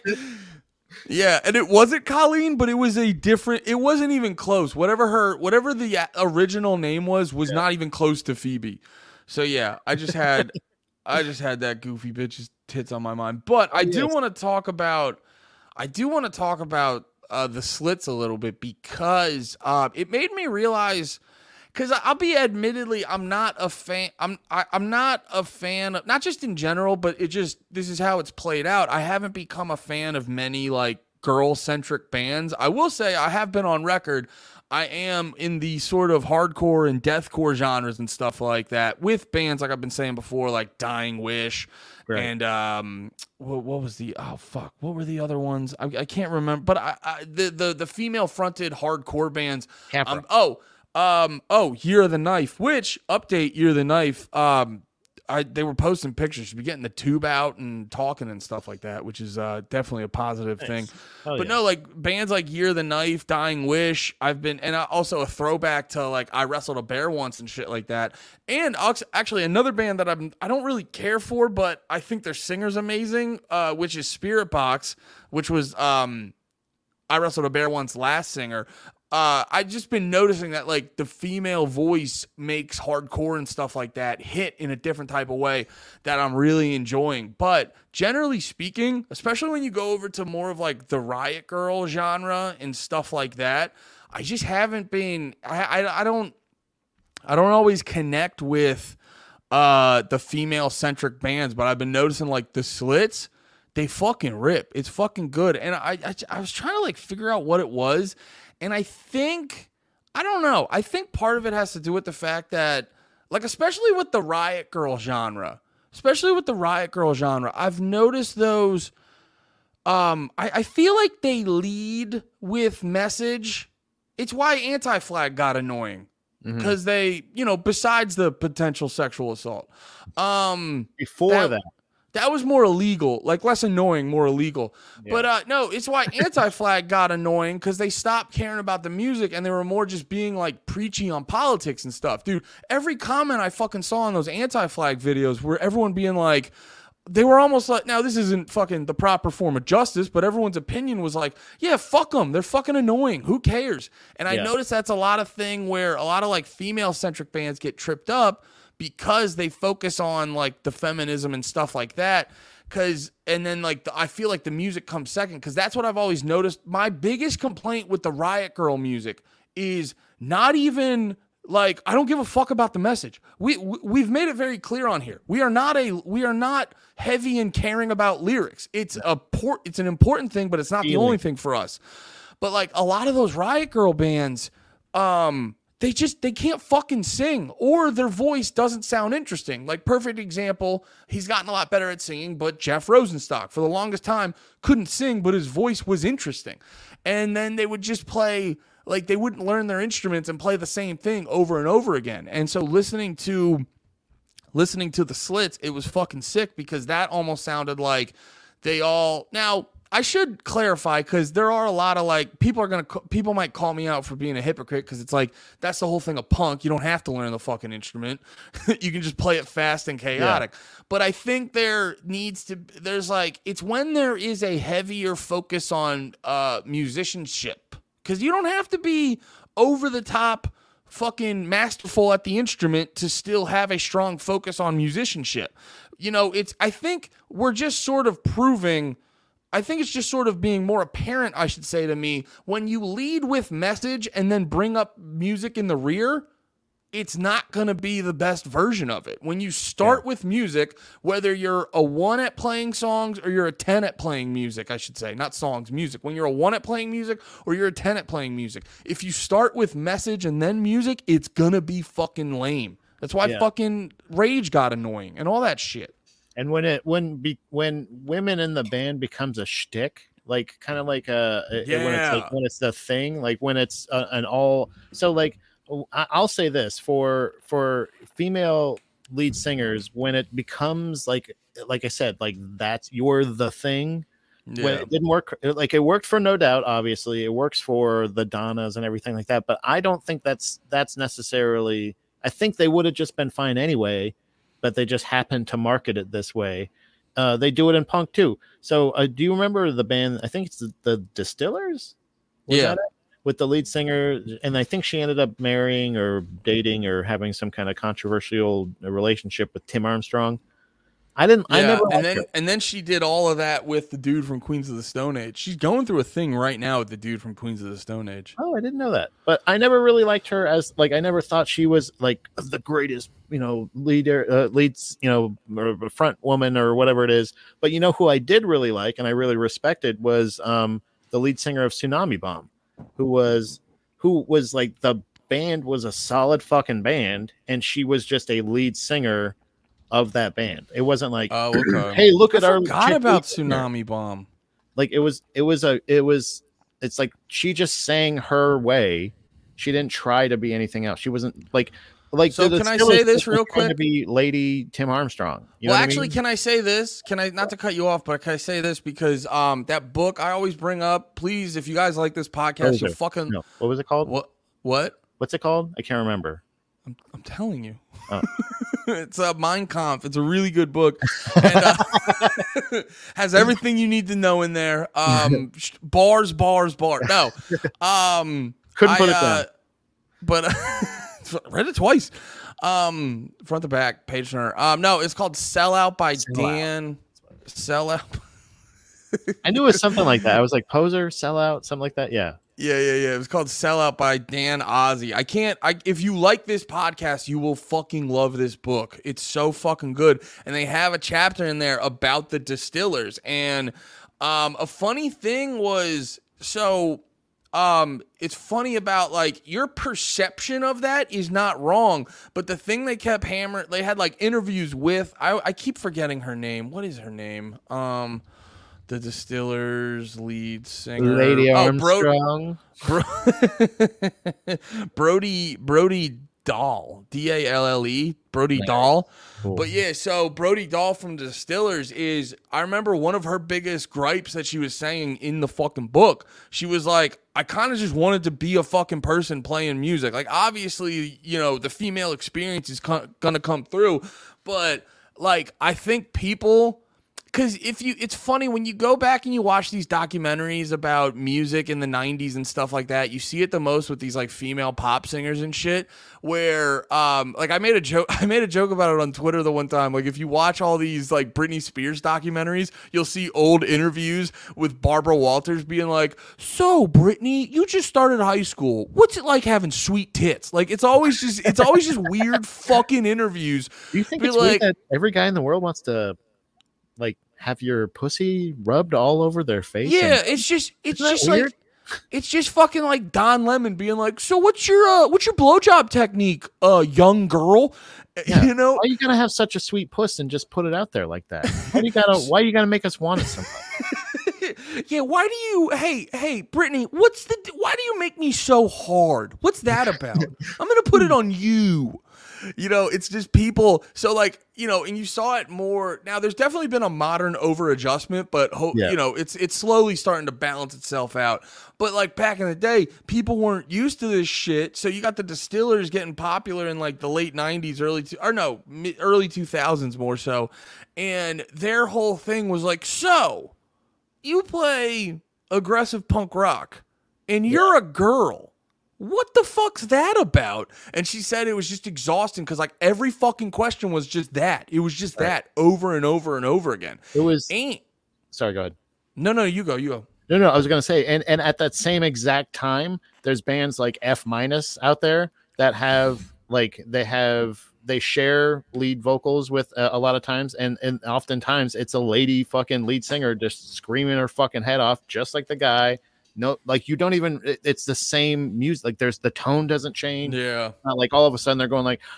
Yeah, and it wasn't Colleen, but it was a different. It wasn't even close. Whatever her, whatever the original name was, was yeah. not even close to Phoebe. So yeah, I just had, I just had that goofy bitch's tits on my mind. But I do yes. want to talk about, I do want to talk about uh, the Slits a little bit because uh, it made me realize. Because I'll be admittedly, I'm not a fan. I'm I, I'm not a fan of, not just in general, but it just this is how it's played out. I haven't become a fan of many like girl centric bands. I will say I have been on record. I am in the sort of hardcore and deathcore genres and stuff like that with bands like I've been saying before, like Dying Wish right. and um, what, what was the oh fuck, what were the other ones? I, I can't remember. But I, I the the the female fronted hardcore bands. Um, oh. Um, oh, Year of the Knife, which update Year of the Knife. Um, I, they were posting pictures, be getting the tube out and talking and stuff like that, which is uh, definitely a positive nice. thing. Hell but yeah. no, like bands like Year of the Knife, Dying Wish, I've been, and also a throwback to like I Wrestled a Bear Once and shit like that. And actually another band that I'm, I don't really care for, but I think their singer's amazing, uh, which is Spirit Box, which was um, I Wrestled a Bear Once last singer. Uh, I've just been noticing that like the female voice makes hardcore and stuff like that hit in a different type of way that I'm really enjoying. But generally speaking, especially when you go over to more of like the Riot Girl genre and stuff like that, I just haven't been, I, I, I don't, I don't always connect with uh, the female centric bands, but I've been noticing like the Slits, they fucking rip. It's fucking good. And I, I, I was trying to like figure out what it was. And I think, I don't know, I think part of it has to do with the fact that, like, especially with the Riot Girl genre, especially with the Riot Girl genre, I've noticed those, um, I, I feel like they lead with message. It's why Anti-Flag got annoying. Because mm-hmm. they, you know, besides the potential sexual assault, um, before that, that, that was more illegal, like less annoying, more illegal. Yeah. But uh, no, it's why Anti-Flag got annoying because they stopped caring about the music and they were more just being like preachy on politics and stuff. Dude, every comment I fucking saw on those Anti-Flag videos where everyone being like, they were almost like, now this isn't fucking the proper form of justice, but everyone's opinion was like, yeah, fuck them. They're fucking annoying. Who cares? And I yeah. noticed that's a lot of thing where a lot of like female centric bands get tripped up because they focus on like the feminism and stuff like that. Cause, and then like, the, I feel like the music comes second. Cause that's what I've always noticed. My biggest complaint with the Riot Grrrl music is not even like, I don't give a fuck about the message. We, we we've made it very clear on here. We are not a we are not heavy in caring about lyrics. It's a port. It's an important thing, but it's not the only thing for us. But like a lot of those Riot Grrrl bands, um, they just they can't fucking sing, or their voice doesn't sound interesting. Like perfect example, he's gotten a lot better at singing, but Jeff Rosenstock for the longest time couldn't sing, but his voice was interesting. And then they would just play. Like, they wouldn't learn their instruments and play the same thing over and over again. And so listening to listening to the Slits, it was fucking sick because that almost sounded like they all... Now, I should clarify because there are a lot of, like, people are going to... People might call me out for being a hypocrite because it's like, that's the whole thing of punk. You don't have to learn the fucking instrument. You can just play it fast and chaotic. Yeah. But I think there needs to... There's, like... It's when there is a heavier focus on uh, musicianship. Because you don't have to be over the top fucking masterful at the instrument to still have a strong focus on musicianship. You know, it's, I think we're just sort of proving, I think it's just sort of being more apparent, I should say to me, when you lead with message and then bring up music in the rear, it's not going to be the best version of it. When you start yeah. with music, whether you're a one at playing songs or you're a ten at playing music, I should say, not songs, music. When you're a one at playing music or you're a ten at playing music, if you start with message and then music, it's going to be fucking lame. That's why yeah. fucking Rage got annoying and all that shit. And when it when be, when women in the band becomes a shtick, like kind of like a yeah. when it's like when it's the thing, like when it's a, an all so like. I'll say this for for female lead singers, when it becomes like like I said, like that's you're the thing. Yeah. When it didn't work, like it worked for No Doubt, obviously it works for the Donnas and everything like that. But I don't think that's that's necessarily. I think they would have just been fine anyway, but they just happened to market it this way. Uh, they do it in punk too. So uh, do you remember the band? I think it's the, the Distillers. Was yeah. that it? With the lead singer, and I think she ended up marrying or dating or having some kind of controversial relationship with Tim Armstrong. I didn't. Yeah, I never. And then, her. and then she did all of that with the dude from Queens of the Stone Age. She's going through a thing right now with the dude from Queens of the Stone Age. Oh, I didn't know that. But I never really liked her as like. I never thought she was like the greatest, you know, leader, uh, leads, you know, or front woman or whatever it is. But you know who I did really like and I really respected was um, the lead singer of Tsunami Bomb. Who was who was like the band was a solid fucking band, and she was just a lead singer of that band. It wasn't like, oh, okay. Hey, look I at our. Forgot about Tsunami Bomb. Like it was, it was a, it was. It's like she just sang her way. She didn't try to be anything else. She wasn't like. Like, so can I say this real quick? To be Lady Tim Armstrong. You well, know actually, I mean? Can I say this? Can I not to cut you off, but can I say this because um that book I always bring up. Please, if you guys like this podcast, you fucking no. What was it called? What? What? What's it called? I can't remember. I'm I'm telling you. Oh. It's a Mein Kampf. It's a really good book. And, uh, has everything you need to know in there. Um, bars, bars, bars. No, um, couldn't put I, it down. Uh, but. Read it twice. Um, front to back, page turner. Um, no, it's called Sellout by Sell Dan. Out. Sellout. I knew it was something like that. I was like Poser, Sellout, something like that. Yeah. Yeah, yeah, yeah. It was called Sellout by Dan Ozzie. I can't. I if you like this podcast, you will fucking love this book. It's so fucking good, and they have a chapter in there about the Distillers. And um, a funny thing was so. Um, it's funny about like your perception of that is not wrong, but the thing they kept hammering, they had like interviews with, I, I keep forgetting her name. What is her name? Um, The Distillers lead singer, Lady oh, Bro- Armstrong. Bro- Brody Brody Dahl, D A L L E, Brody Nice. Dahl. Cool. But yeah, so Brody Dahl from Distillers is, I remember one of her biggest gripes that she was saying in the fucking book. She was like, I kind of just wanted to be a fucking person playing music. Like, obviously, you know, the female experience is co- gonna come through, but like, I think people. Because if you, it's funny when you go back and you watch these documentaries about music in the nineties and stuff like that, you see it the most with these like female pop singers and shit, where um like I made a joke I made a joke about it on Twitter the one time. Like, if you watch all these like Britney Spears documentaries, you'll see old interviews with Barbara Walters being like, so Britney, you just started high school, what's it like having sweet tits? Like, it's always just it's always just weird fucking interviews. Do you think Be it's like- weird that every guy in the world wants to like have your pussy rubbed all over their face? Yeah, and- it's just it's Isn't that just weird? like it's just fucking like Don Lemon being like, so what's your uh, what's your blowjob technique, uh, young girl? Yeah. You know, Why are you gonna have such a sweet puss and just put it out there like that? Why do you gotta why you gotta make us want it so much? yeah. Why do you? Hey, hey, Brittany, what's the? Why do you make me so hard? What's that about? I'm gonna put it on you. You know, it's just people. So like, you know, and you saw it more. Now, there's definitely been a modern over adjustment, but ho- Yeah. you know, it's it's slowly starting to balance itself out. But like back in the day, people weren't used to this shit. So you got the Distillers getting popular in like the late nineties, early two, or no, mid, early two thousands more so, and their whole thing was like, so you play aggressive punk rock, and you're a girl. What the fuck's that about? And she said it was just exhausting because like every fucking question was just that. It was just Right. that over and over and over again. It was Ain't sorry, go ahead. no no you go you go. No, no, I was gonna say, and and at that same exact time, there's bands like F minus out there that have like they have they share lead vocals with uh, a lot of times, and and oftentimes it's a lady fucking lead singer just screaming her fucking head off, just like the guy. No, like you don't even. It, it's the same music. Like there's the tone doesn't change. Yeah. Not like all of a sudden they're going like,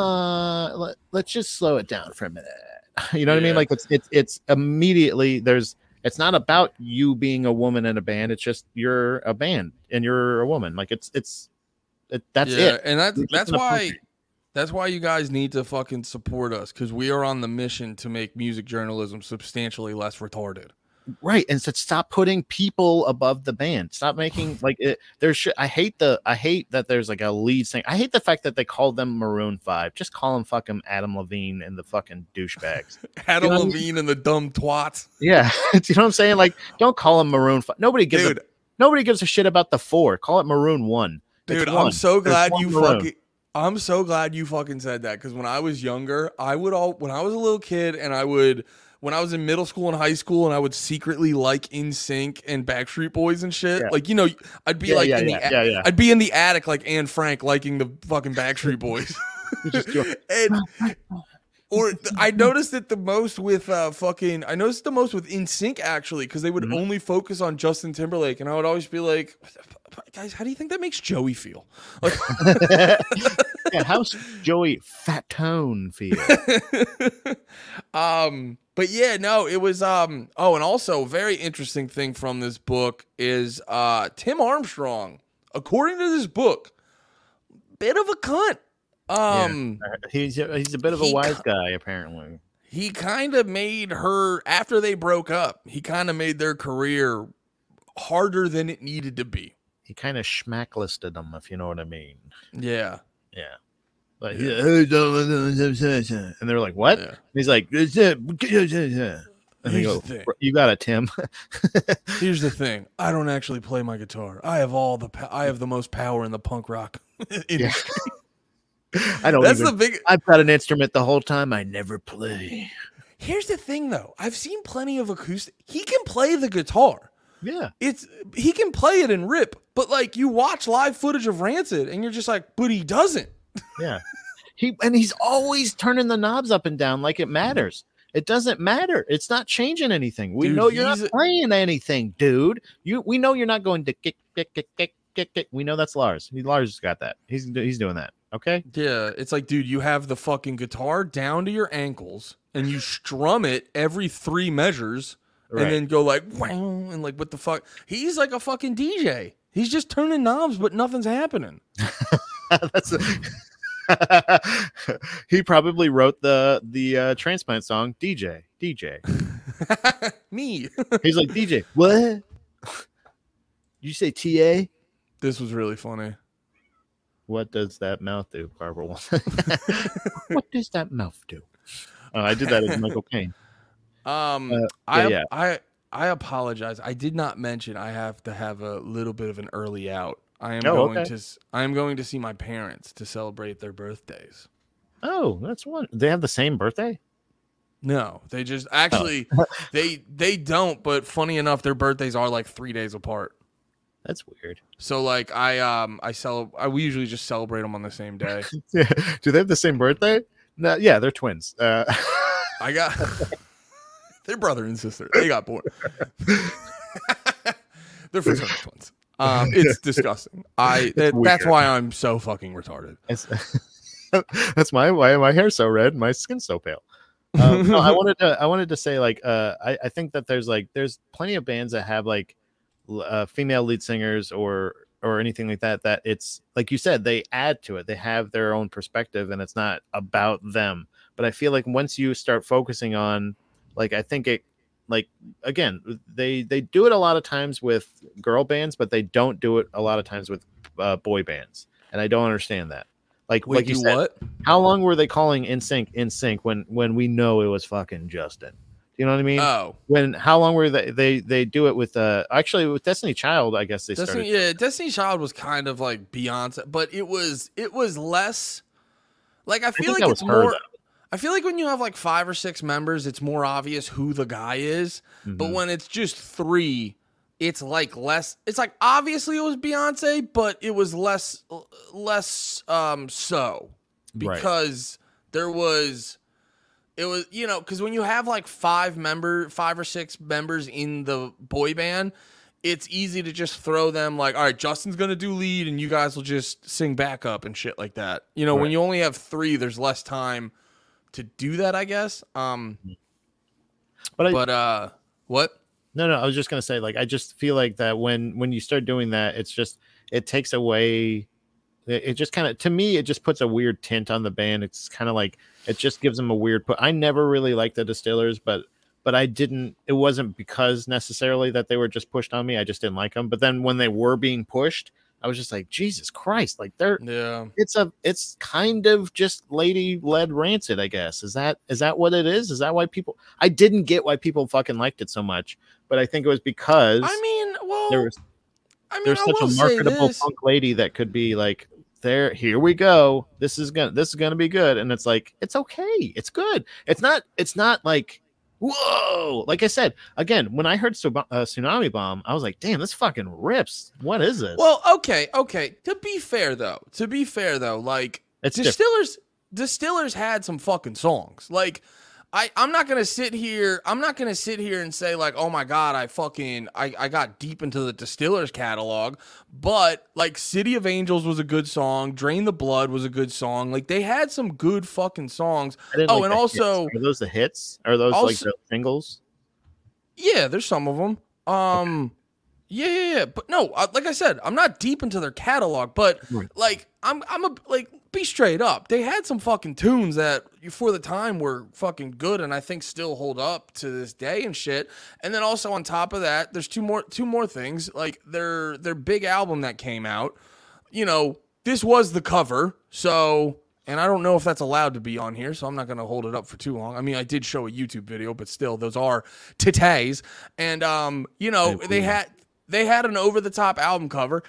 uh, let, let's just slow it down for a minute. You know what I Yeah. mean? Like it's it's it's immediately there's. It's not about you being a woman in a band. It's just you're a band and you're a woman. Like it's it's it, that's yeah, it. and that's You're just that's in a why punk band. that's why you guys need to fucking support us, because we are on the mission to make music journalism substantially less retarded. Right, and so stop putting people above the band. Stop making like it. There's sh- I hate the I hate that there's like a lead singer. I hate the fact that they call them Maroon Five. Just call them fucking Adam Levine and the fucking douchebags. Adam You know what I mean? Levine and the dumb twats. Yeah, do you know what I'm saying? Like, don't call them Maroon Five. Nobody gives Dude, a nobody gives a shit about the four. Call it Maroon One. It's dude, one. I'm so There's glad one you Maroon. fucking I'm so glad you fucking said that, because when I was younger, I would all when I was a little kid and I would when I was in middle school and high school and I would secretly like N Sync and Backstreet Boys and shit. Yeah. Like, you know, I'd be Yeah, like yeah, in yeah, the yeah, yeah. I'd be in the attic like Anne Frank liking the fucking Backstreet Boys. You just do- and or th- I noticed it the most with uh fucking I noticed the most with N Sync actually, because they would Mhm. only focus on Justin Timberlake, and I would always be like, guys, how do you think that makes Joey feel? Like, yeah, how's Joey Fat Tone feel? um, but yeah, no, it was um. Oh, and also very interesting thing from this book is uh Tim Armstrong, according to this book, bit of a cunt. Um. He's a, he's a bit of a He wise co- guy, apparently. He kind of made her, after they broke up, he kind of made their career harder than it needed to be. He kind of schmacklisted them, if you know what I mean. Yeah. Yeah. Like, Yeah. yeah. And they're like, what? Yeah. He's like, and they Here's go, the thing. you got it, Tim. Here's the thing. I don't actually play my guitar. I have all the, po- I have the most power in the punk rock industry. I don't That's even, the big, I've got an instrument the whole time. I never play. here's the thing though. I've seen plenty of acoustic. He can play the guitar. Yeah. It's, he can play it and rip, but like you watch live footage of Rancid and you're just like, but he doesn't. Yeah. He and he's always turning the knobs up and down like it matters. It doesn't matter. It's not changing anything. We Dude, know you're not he's a- playing anything, dude. You we know you're not going to kick kick kick kick kick kick. We know that's Lars. He Lars got that. He's he's doing that. Okay. Yeah, it's like, dude, you have the fucking guitar down to your ankles and you strum it every three measures Right. and then go like wow and like what the fuck? He's like a fucking D J. He's just turning knobs, but nothing's happening. That's a, he probably wrote the the uh, transplant song D J D J. Me. He's like D J. What? You say T A? This was really funny. What does that mouth do, Barbara? What does that mouth do? Oh, I did that as Michael Caine. Um, Uh, yeah, I, yeah. I I apologize. I did not mention I have to have a little bit of an early out. I am Oh, going okay. to s- I am going to see my parents to celebrate their birthdays. Oh, that's one. They have the same birthday? No, they just actually they they don't. But funny enough, their birthdays are like three days apart. That's weird. So like I um I cel- I we usually just celebrate them on the same day. Yeah. Do they have the same birthday? No, yeah, they're twins. Uh, I got their brother and sister. They got born. They're fraternal twins. Um, it's disgusting. I that, that's Weird. why I'm so fucking retarded. it's, that's my why my hair's so red, and my skin's so pale. Um, no, I wanted to I wanted to say like uh, I I think that there's like there's plenty of bands that have like l- uh, female lead singers or or anything like that that it's like you said they add to it. They have their own perspective, and it's not about them. But I feel like once you start focusing on like I think it like again they they do it a lot of times with girl bands, but they don't do it a lot of times with uh, boy bands, and I don't understand that. Like Wait, like you do said, what? how long were they calling In Sync In Sync when when we know it was fucking Justin? You know what I mean? Oh, When how long were they they they do it with uh actually with Destiny Child? I guess they Destiny. started. Yeah, Destiny Child was kind of like Beyonce, but it was it was less. Like I feel think like that it's was her, more. though. I feel like when you have like five or six members, it's more obvious who the guy is. But Mhm. when it's just three, it's like less. It's like obviously it was Beyonce, but it was less less um so Right. because there was it was you know because when you have like five member five or six members in the boy band, it's easy to just throw them like, all right, Justin's gonna do lead and you guys will just sing backup and shit like that. You know, when Right. you only have three, there's less time to do that, I guess. Um, But I, but uh, what? no, no, I was just gonna say, like, I just feel like that when when you start doing that, it's just it takes away. It, it just kind of, to me, it just puts a weird tint on the band. It's kind of like it just gives them a weird put. I never really liked the Distillers, but but I didn't. It wasn't because necessarily that they were just pushed on me. I just didn't like them. But then when they were being pushed, I was just like, Jesus Christ! Like they're Yeah, it's a it's kind of just lady led Rancid, I guess. Is that is that what it is? Is that why people? I didn't get why people fucking liked it so much, but I think it was because I mean, well, there was I mean, there's I such a will say marketable this. punk lady that could be like, there, here we go. This is gonna this is gonna be good, and it's like it's okay, it's good. It's not it's not like whoa. Like I said again, when I heard Sub- uh, Tsunami Bomb, I was like, damn, this fucking rips. What is this? Well, okay, okay. To be fair though, to be fair though, like It's different. Distillers, Distillers had some fucking songs. Like, I, I'm not gonna sit here. I'm not gonna sit here and say like, oh my god, I fucking, I, I got deep into the Distillers catalog. But like, City of Angels was a good song. Drain the Blood was a good song. Like, they had some good fucking songs. I didn't Oh, like and the also, hits. Are those the hits? Are those like also- the singles? yeah, there's some of them. Um, yeah, yeah, yeah. But no, uh, like I said, I'm not deep into their catalog. But Right. like, I'm, I'm a like, be straight up. They had some fucking tunes that for the time were fucking good, and I think still hold up to this day and shit. And then also on top of that, there's two more, two more things. Like their their big album that came out. You know, this was the cover, so. And I don't know if that's allowed to be on here, so I'm not going to hold it up for too long. I mean, I did show a YouTube video, but still, those are titties. And um, you know, Hey, they please. had they had an over the top album cover,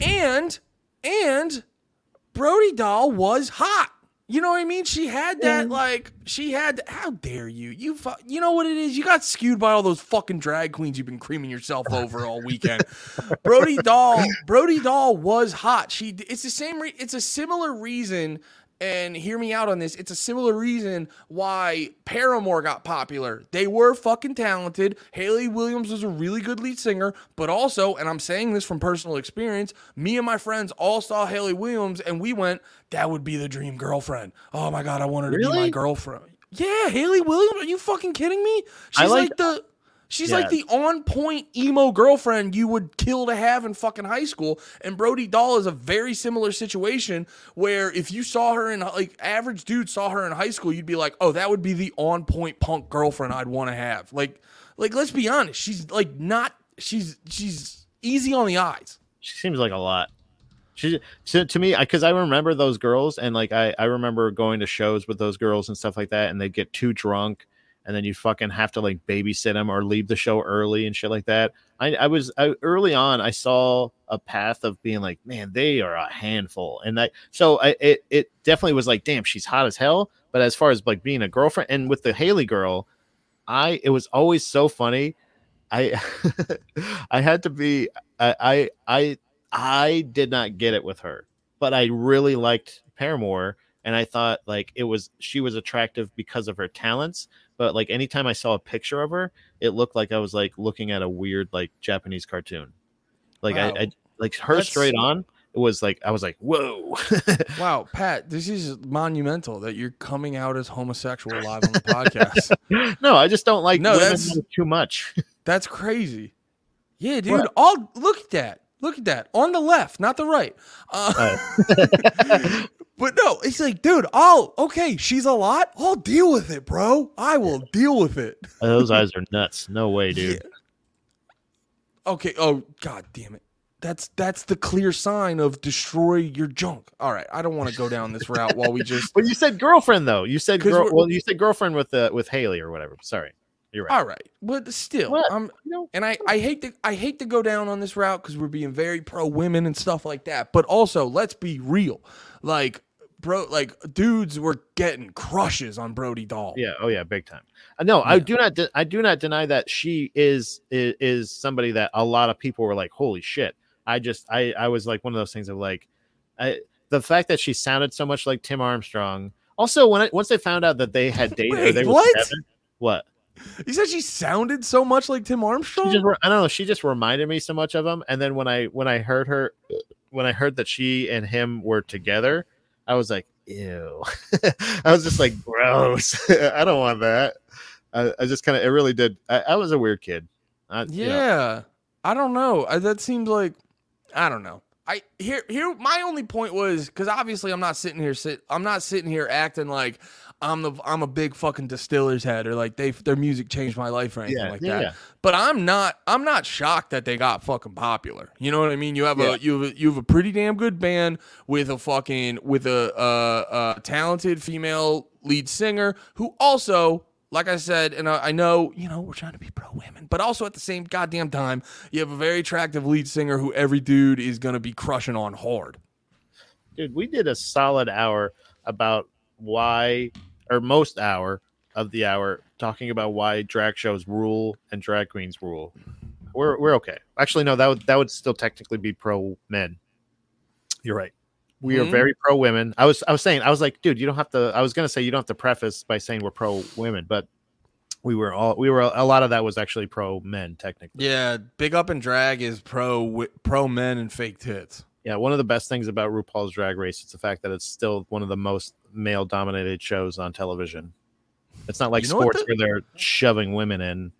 and and Brody Doll was hot. You know what I mean? She had that like she had. How dare you? You fu- you know what it is? You got skewed by all those fucking drag queens you've been creaming yourself over all weekend. Brody Doll, Brody Doll was hot. She. It's the same. Re- it's a similar reason. And hear me out on this. It's a similar reason why Paramore got popular. They were fucking talented. Hayley Williams was a really good lead singer, but also, and I'm saying this from personal experience, me and my friends all saw Hayley Williams and we went, that would be the dream girlfriend. Oh my God, I want her to be my Really? girlfriend. Yeah, Hayley Williams. Are you fucking kidding me? She's I like- like the She's Yeah. like the on-point emo girlfriend you would kill to have in fucking high school. And Brody Dahl is a very similar situation where if you saw her in, like, average dude saw her in high school, you'd be like, oh, that would be the on-point punk girlfriend I'd want to have. Like, like let's be honest, she's like not, she's she's easy on the eyes. She seems like a lot. She, so to me, because I, I remember those girls, and like I, I remember going to shows with those girls and stuff like that, and they'd get too drunk. And then you fucking have to like babysit them or leave the show early and shit like that. I, I was I, early on. I saw a path of being like, man, they are a handful, and I so I it it definitely was like, damn, she's hot as hell. But as far as like being a girlfriend, and with the Haley girl, I it was always so funny. I I had to be I I I I did not get it with her, but I really liked Paramore, and I thought like it was she was attractive because of her talents. But like anytime I saw a picture of her, it looked like I was like looking at a weird like Japanese cartoon. Like wow. I, I like her That's... straight on. It was like I was like, whoa. Wow, Pat, this is monumental that you're coming out as homosexual live on the podcast. No, I just don't like no, women that's too much. That's crazy. Yeah, dude. What? All look at that. Look at that. On the left, not the right. Uh, uh. But no, it's like, dude, I'll, okay, she's a lot. I'll deal with it, bro. I will deal with it. Those eyes are nuts. No way, dude. Yeah. Okay. Oh, God damn it. That's that's the clear sign of destroy your junk. All right. I don't want to go down this route while we just. But you said girlfriend, though. You said girl. Well, you said girlfriend with uh, with Haley or whatever. Sorry. You're right. All right. But still, what? I'm, you know, and I, I hate to I hate to go down on this route because we're being very pro women and stuff like that. But also, let's be real. Like, bro, like dudes were getting crushes on Brody Dahl. Yeah. Oh yeah, big time. Uh, no, yeah. I do not. De- I do not deny that she is, is is somebody that a lot of people were like, holy shit. I just I I was like one of those things of like, I the fact that she sounded so much like Tim Armstrong. Also, when I, once they found out that they had dated, Wait, they were what? together, what? You said she sounded so much like Tim Armstrong? She just, I don't know. She just reminded me so much of him. And then when I when I heard her, when I heard that she and him were together, I was like, ew. I was just like, gross. I don't want that. I, I just kind of, it really did. I, I was a weird kid. I, yeah. You know. I don't know. I, that seems like, I don't know. I here here my only point was because obviously I'm not sitting here sit I'm not sitting here acting like I'm the I'm a big fucking Distiller's head or like they their music changed my life or anything yeah, like yeah, that. Yeah. But I'm not I'm not shocked that they got fucking popular. You know what I mean? You have yeah. a you have a, you have a pretty damn good band with a fucking with a uh, uh talented female lead singer who also, like I said, and I, I know, you know, we're trying to be pro women, but also at the same goddamn time, you have a very attractive lead singer who every dude is going to be crushing on hard. Dude, we did a solid hour about why, or most hour of the hour, talking about why drag shows rule and drag queens rule. We're we're okay. Actually, no, that would that would still technically be pro men. You're right. We mm-hmm. are very pro women. I was I was saying I was like, dude, you don't have to. I was gonna say you don't have to preface by saying we're pro women, but we were all we were a lot of that was actually pro men technically. Yeah, Big Up and Drag is pro pro men and fake tits. Yeah, one of the best things about RuPaul's Drag Race is the fact that it's still one of the most male dominated shows on television. It's not like you know sports the- where they're shoving women in.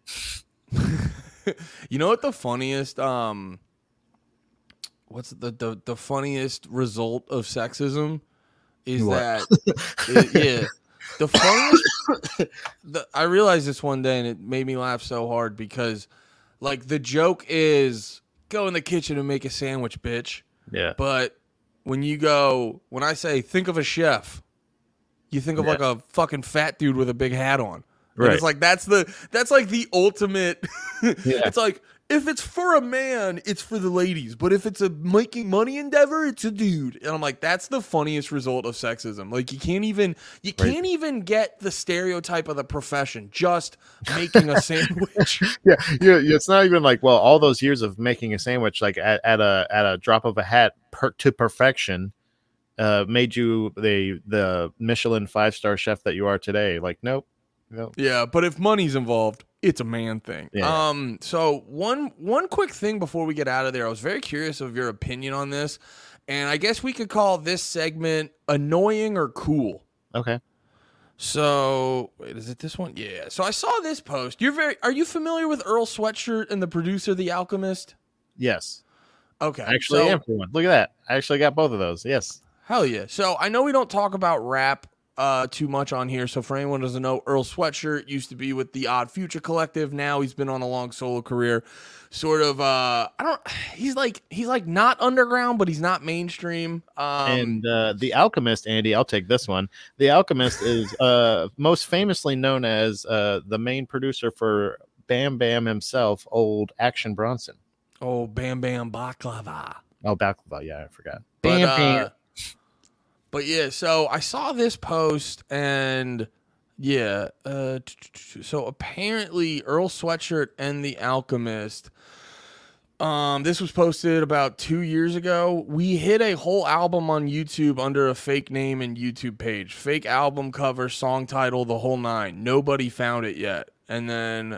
You know what the funniest um. What's the, the the funniest result of sexism is what? that it, yeah the funniest the, I realized this one day and it made me laugh so hard because like the joke is go in the kitchen and make a sandwich, bitch. Yeah. But when you go when I say think of a chef, you think of yeah. like a fucking fat dude with a big hat on. Right. And it's like that's the that's like the ultimate yeah. It's like if it's for a man, it's for the ladies. But if it's a making money endeavor, it's a dude. And I'm like, that's the funniest result of sexism. Like you can't even you right. can't even get the stereotype of the profession just making a sandwich. Yeah, yeah, it's not even like, well, all those years of making a sandwich, like at, at a at a drop of a hat per, to perfection, uh, made you the the Michelin five star chef that you are today. Like, nope. Nope. Yeah, but if money's involved, it's a man thing. Yeah. Um. So one one quick thing before we get out of there, I was very curious of your opinion on this, and I guess we could call this segment annoying or cool. Okay. So wait, is it this one? Yeah. So I saw this post. You're very. Are you familiar with Earl Sweatshirt and the producer, The Alchemist? Yes. Okay. I actually so, am for one. Look at that. I actually got both of those. Yes. Hell yeah. So I know we don't talk about rap uh, too much on here. So for anyone who doesn't know, Earl Sweatshirt used to be with the Odd Future Collective. Now he's been on a long solo career. Sort of. Uh, I don't. He's like he's like not underground, but he's not mainstream. Um, and uh, The Alchemist, Andy, I'll take this one. The Alchemist is uh, most famously known as uh, the main producer for Bam Bam himself, old Action Bronson. Oh, Bam Bam Baklava. Oh, Baklava. Yeah, I forgot. But, Bam uh, Bam. But yeah, so I saw this post and yeah, uh, so apparently Earl Sweatshirt and The Alchemist. Um, this was posted about two years ago. We hit a whole album on YouTube under a fake name and YouTube page. Fake album cover, song title, the whole nine. Nobody found it yet. And then,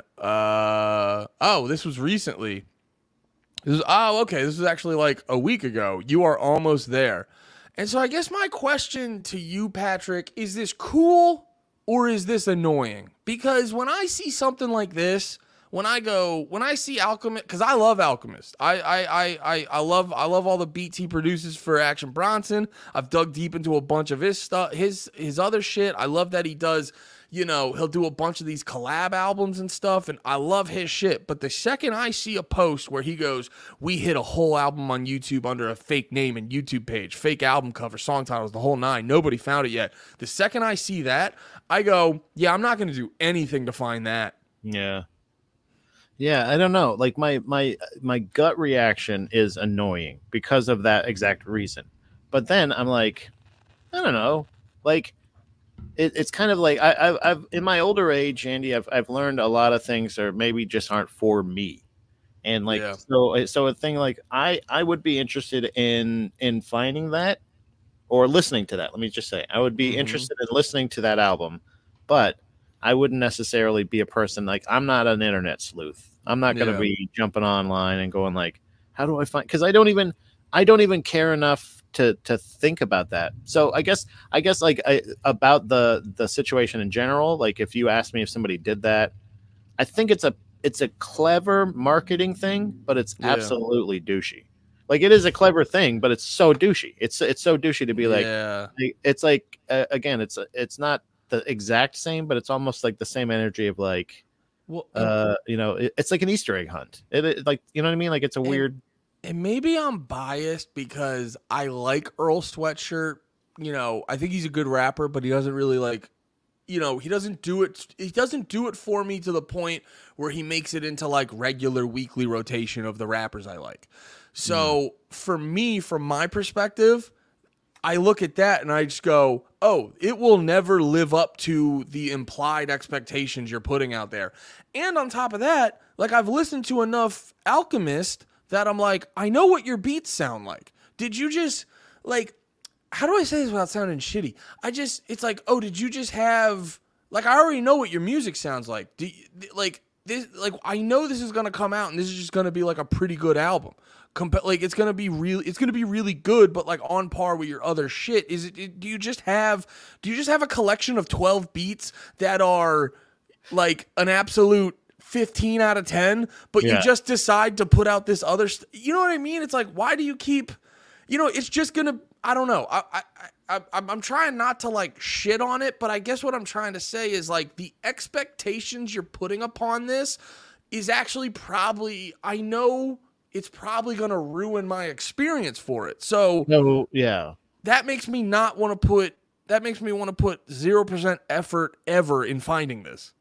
uh, oh, this was recently. This was, oh, okay. This was actually like a week ago. You are almost there. And so I guess my question to you, Patrick, is this cool or is this annoying? Because when I see something like this, when I go, when I see Alchemist, because I love Alchemist. I, I, I, I, I love, I love all the beats he produces for Action Bronson. I've dug deep into a bunch of his stuff, his, his other shit. I love that he does, you know, he'll do a bunch of these collab albums and stuff, and I love his shit. But the second I see a post where he goes, we hit a whole album on YouTube under a fake name and YouTube page, fake album cover, song titles, the whole nine, nobody found it yet. The second I see that, I go, yeah, I'm not going to do anything to find that. Yeah. Yeah, I don't know. Like my my my gut reaction is annoying because of that exact reason. But then I'm like, I don't know. Like it, it's kind of like I, I've, I've in my older age, Andy, I've I've learned a lot of things that maybe just aren't for me. And like Yeah. so so a thing like I I would be interested in in finding that or listening to that. Let me just say, I would be Mhm. interested in listening to that album, but I wouldn't necessarily be a person like I'm not an internet sleuth. I'm not going to Yeah. be jumping online and going like, how do I find? Because I don't even I don't even care enough to to think about that. So I guess I guess like I, about the the situation in general. Like if you asked me if somebody did that, I think it's a it's a clever marketing thing, but it's Yeah. absolutely douchey. Like it is a clever thing, but it's so douchey. It's it's so douchey to be like, yeah. it's like uh, again, it's it's not the exact same, but it's almost like the same energy of like, Well, uh, you know, it, it's like an Easter egg hunt. It, it like you know what I mean? Like it's a weird. And maybe I'm biased because I like Earl Sweatshirt. You know, I think he's a good rapper, but he doesn't really like, you know, he doesn't do it. He doesn't do it for me to the point where he makes it into like regular weekly rotation of the rappers I like. So mm. for me, from my perspective, I look at that and I just go, oh, it will never live up to the implied expectations you're putting out there. And on top of that, like I've listened to enough Alchemist that I'm like, I know what your beats sound like. Did you just, like, how do I say this without sounding shitty? I just, it's like, oh, did you just have, like, I already know what your music sounds like. Do you, like, this, like, I know this is going to come out and this is just going to be like a pretty good album. Compa- like, it's going to be really, it's going to be really good, but like on par with your other shit. Is it, it, do you just have, do you just have a collection of twelve beats that are like an absolute fifteen out of ten, but yeah. you just decide to put out this other st- you know what I mean? It's like, why do you keep, you know, it's just gonna, I don't know. I, I, I, I'm trying not to like shit on it, but I guess what I'm trying to say is like the expectations you're putting upon this is actually probably, I know it's probably gonna ruin my experience for it. So no, yeah, that makes me not want to put, that makes me want to put zero percent effort ever in finding this.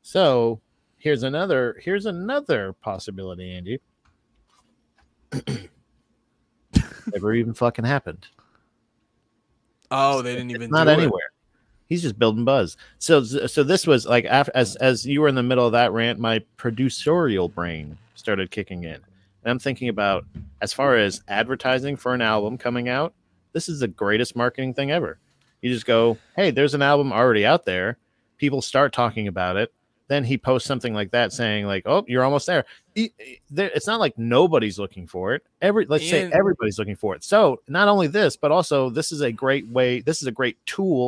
So Here's another. Here's another possibility, Andy. Never even fucking happened. Oh, they didn't even. It's not do anywhere. It. He's just building buzz. So, so this was like after, as as you were in the middle of that rant, my producerial brain started kicking in, and I'm thinking about as far as advertising for an album coming out. This is the greatest marketing thing ever. You just go, hey, there's an album already out there. People start talking about it. Then he posts something like that saying like, oh, you're almost there. It's not like nobody's looking for it. Every Let's and, say everybody's looking for it. So not only this, but also this is a great way. This is a great tool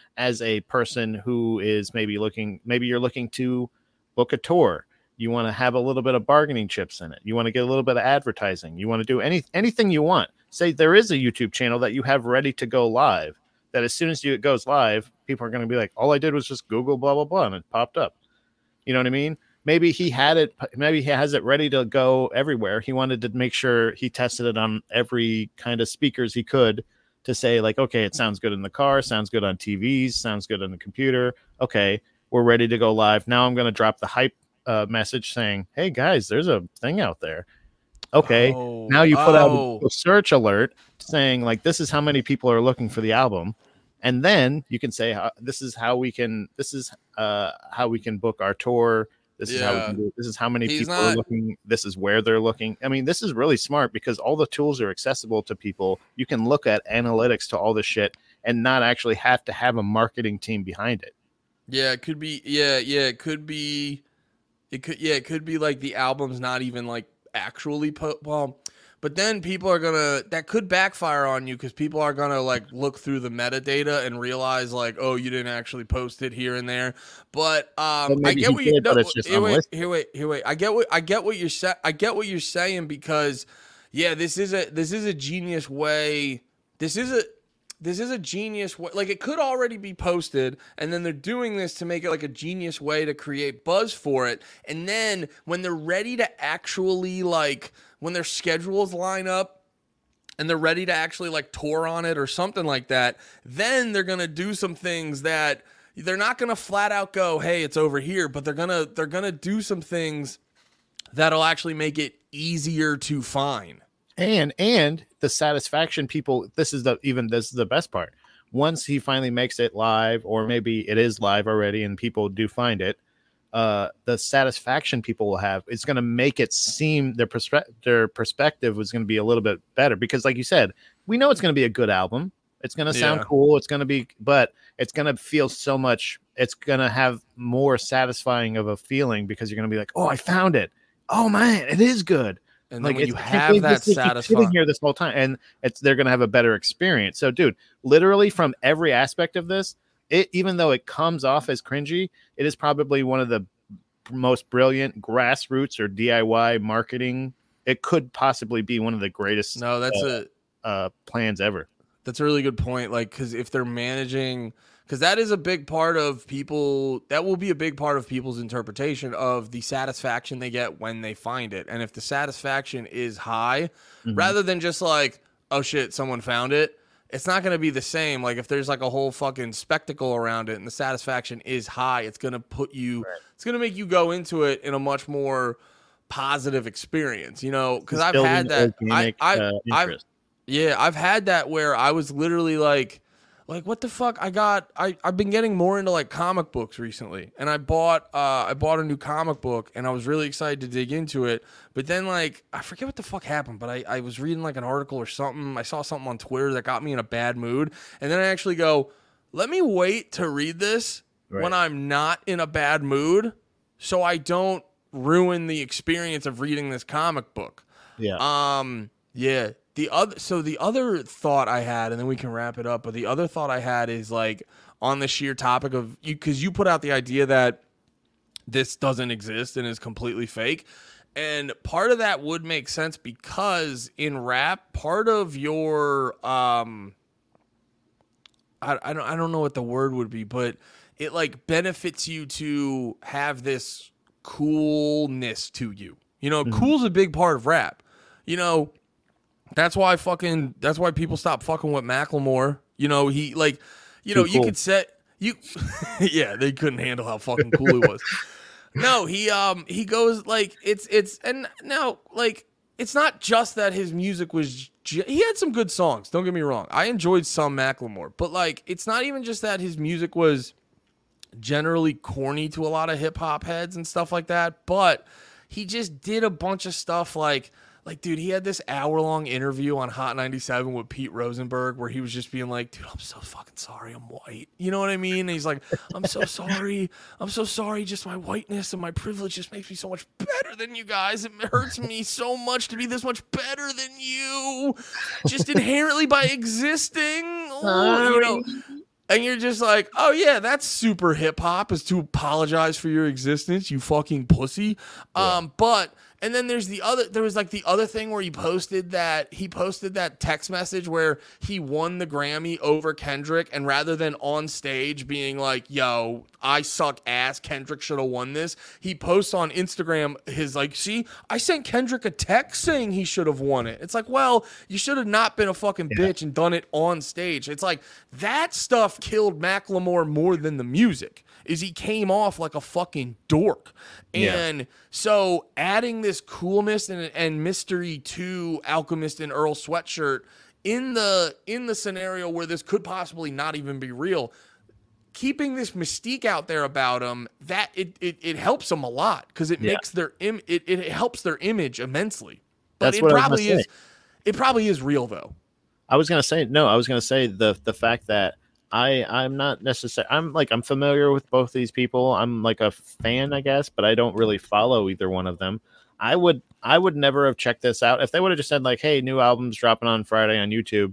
as a person who is maybe looking, maybe you're looking to book a tour. You want to have a little bit of bargaining chips in it. You want to get a little bit of advertising. You want to do any anything you want. Say there is a YouTube channel that you have ready to go live, that as soon as you, it goes live, people are going to be like, all I did was just Google blah, blah, blah, and it popped up. You know what I mean? Maybe he had it. Maybe he has it ready to go everywhere. He wanted to make sure he tested it on every kind of speakers he could to say like, okay, it sounds good in the car, sounds good on T Vs, sounds good on the computer. Okay, we're ready to go live. Now I'm going to drop the hype uh, message saying, hey guys, there's a thing out there. Okay, oh, now you put oh. out a search alert saying like, this is how many people are looking for the album. And then you can say, uh, this is how we can, this is uh, how we can book our tour. This is yeah. how we can do it. This is how many He's people not... are looking. This is where they're looking. I mean, this is really smart because all the tools are accessible to people. You can look at analytics to all this shit and not actually have to have a marketing team behind it. Yeah, it could be. Yeah, yeah, it could be. It could. Yeah, it could be like the album's not even like actually put. Well, but then people are gonna. That could backfire on you because people are gonna like look through the metadata and realize like, oh, you didn't actually post it here and there. But um, well, I get what you. Did, no, but it's just here, wait, here, wait, here, wait. I get what I get what you're saying. I get what you're saying because, yeah, this is a this is a genius way. This is a. This is a genius way. Like, it could already be posted, and then they're doing this to make it like a genius way to create buzz for it. And then when they're ready to actually, like, when their schedules line up and they're ready to actually, like, tour on it or something like that, then they're going to do some things that they're not going to flat out go, hey, it's over here, but they're going to they're going to do some things that'll actually make it easier to find. And and the satisfaction people, this is the even this is the best part. Once he finally makes it live, or maybe it is live already and people do find it, uh, the satisfaction people will have is going to make it seem their perspe- their perspective was going to be a little bit better because, like you said, we know it's going to be a good album. It's going to sound yeah. cool. It's going to be, but it's going to feel so much. It's going to have more satisfying of a feeling because you're going to be like, oh, I found it. Oh man, it is good. And like when you have that satisfying here this whole time, and it's they're gonna have a better experience. So, dude, literally from every aspect of this, it even though it comes off as cringy, it is probably one of the most brilliant grassroots or D I Y marketing. It could possibly be one of the greatest. No, that's uh, a uh, plans ever. That's a really good point. Like, because if they're managing. Because that is a big part of people, that will be a big part of people's interpretation of the satisfaction they get when they find it. And if the satisfaction is high, mm-hmm. rather than just like, oh shit, someone found it, it's not going to be the same. Like if there's like a whole fucking spectacle around it and the satisfaction is high, it's going to put you, right. it's going to make you go into it in a much more positive experience, you know? Because I've had that. Organic, I, I, uh, I've, yeah, I've had that where I was literally like, Like, what the fuck? I got, I, I've been getting more into, like, comic books recently. And I bought, uh, I bought a new comic book, and I was really excited to dig into it. But then, like, I forget what the fuck happened, but I, I was reading, like, an article or something. I saw something on Twitter that got me in a bad mood. And then I actually go, let me wait to read this right. when I'm not in a bad mood so I don't ruin the experience of reading this comic book. Yeah. Um, yeah. The other, so the other thought I had, and then we can wrap it up, but the other thought I had is like on the sheer topic of you, because you put out the idea that this doesn't exist and is completely fake. And part of that would make sense because in rap, part of your, um, I, I don't, I don't know what the word would be, but it like benefits you to have this coolness to you. You know, mm-hmm. cool's a big part of rap. You know, That's why fucking. That's why people stop fucking with Macklemore. You know he like, you Too know cool. you could set you. Yeah, they couldn't handle how fucking cool he was. No, he um he goes like it's it's and now like it's not just that his music was. Ju- he had some good songs. Don't get me wrong. I enjoyed some Macklemore, but like it's not even just that his music was generally corny to a lot of hip hop heads and stuff like that. But he just did a bunch of stuff like. Like, dude, he had this hour-long interview on Hot ninety-seven with Pete Rosenberg where he was just being like, dude, I'm so fucking sorry I'm white. You know what I mean? And he's like, I'm so sorry. I'm so sorry. Just my whiteness and my privilege just makes me so much better than you guys. It hurts me so much to be this much better than you. Just inherently by existing. Oh, you know. And you're just like, oh yeah, that's super hip hop, is to apologize for your existence, you fucking pussy. Yeah. Um, but and then there's the other there was like the other thing where he posted that he posted that text message where he won the Grammy over Kendrick, and rather than on stage being like, yo, I suck ass, Kendrick should have won this, he posts on Instagram his like, see, I sent Kendrick a text saying he should have won it. It's like, well, you should have not been a fucking Yeah. bitch and done it on stage. It's like that stuff killed Macklemore more than the music. Is he came off like a fucking dork. And yeah. so adding this coolness and, and mystery to Alchemist and Earl Sweatshirt in the in the scenario where this could possibly not even be real, keeping this mystique out there about him, that it it, it helps them a lot because it yeah. makes their im- it, it helps their image immensely. But That's it what probably I was is it probably is real though. I was gonna say no, I was gonna say the the fact that I I'm not necessarily I'm like I'm familiar with both these people. I'm like a fan, I guess, but I don't really follow either one of them. I would I would never have checked this out if they would have just said like, hey, new album's dropping on Friday on YouTube.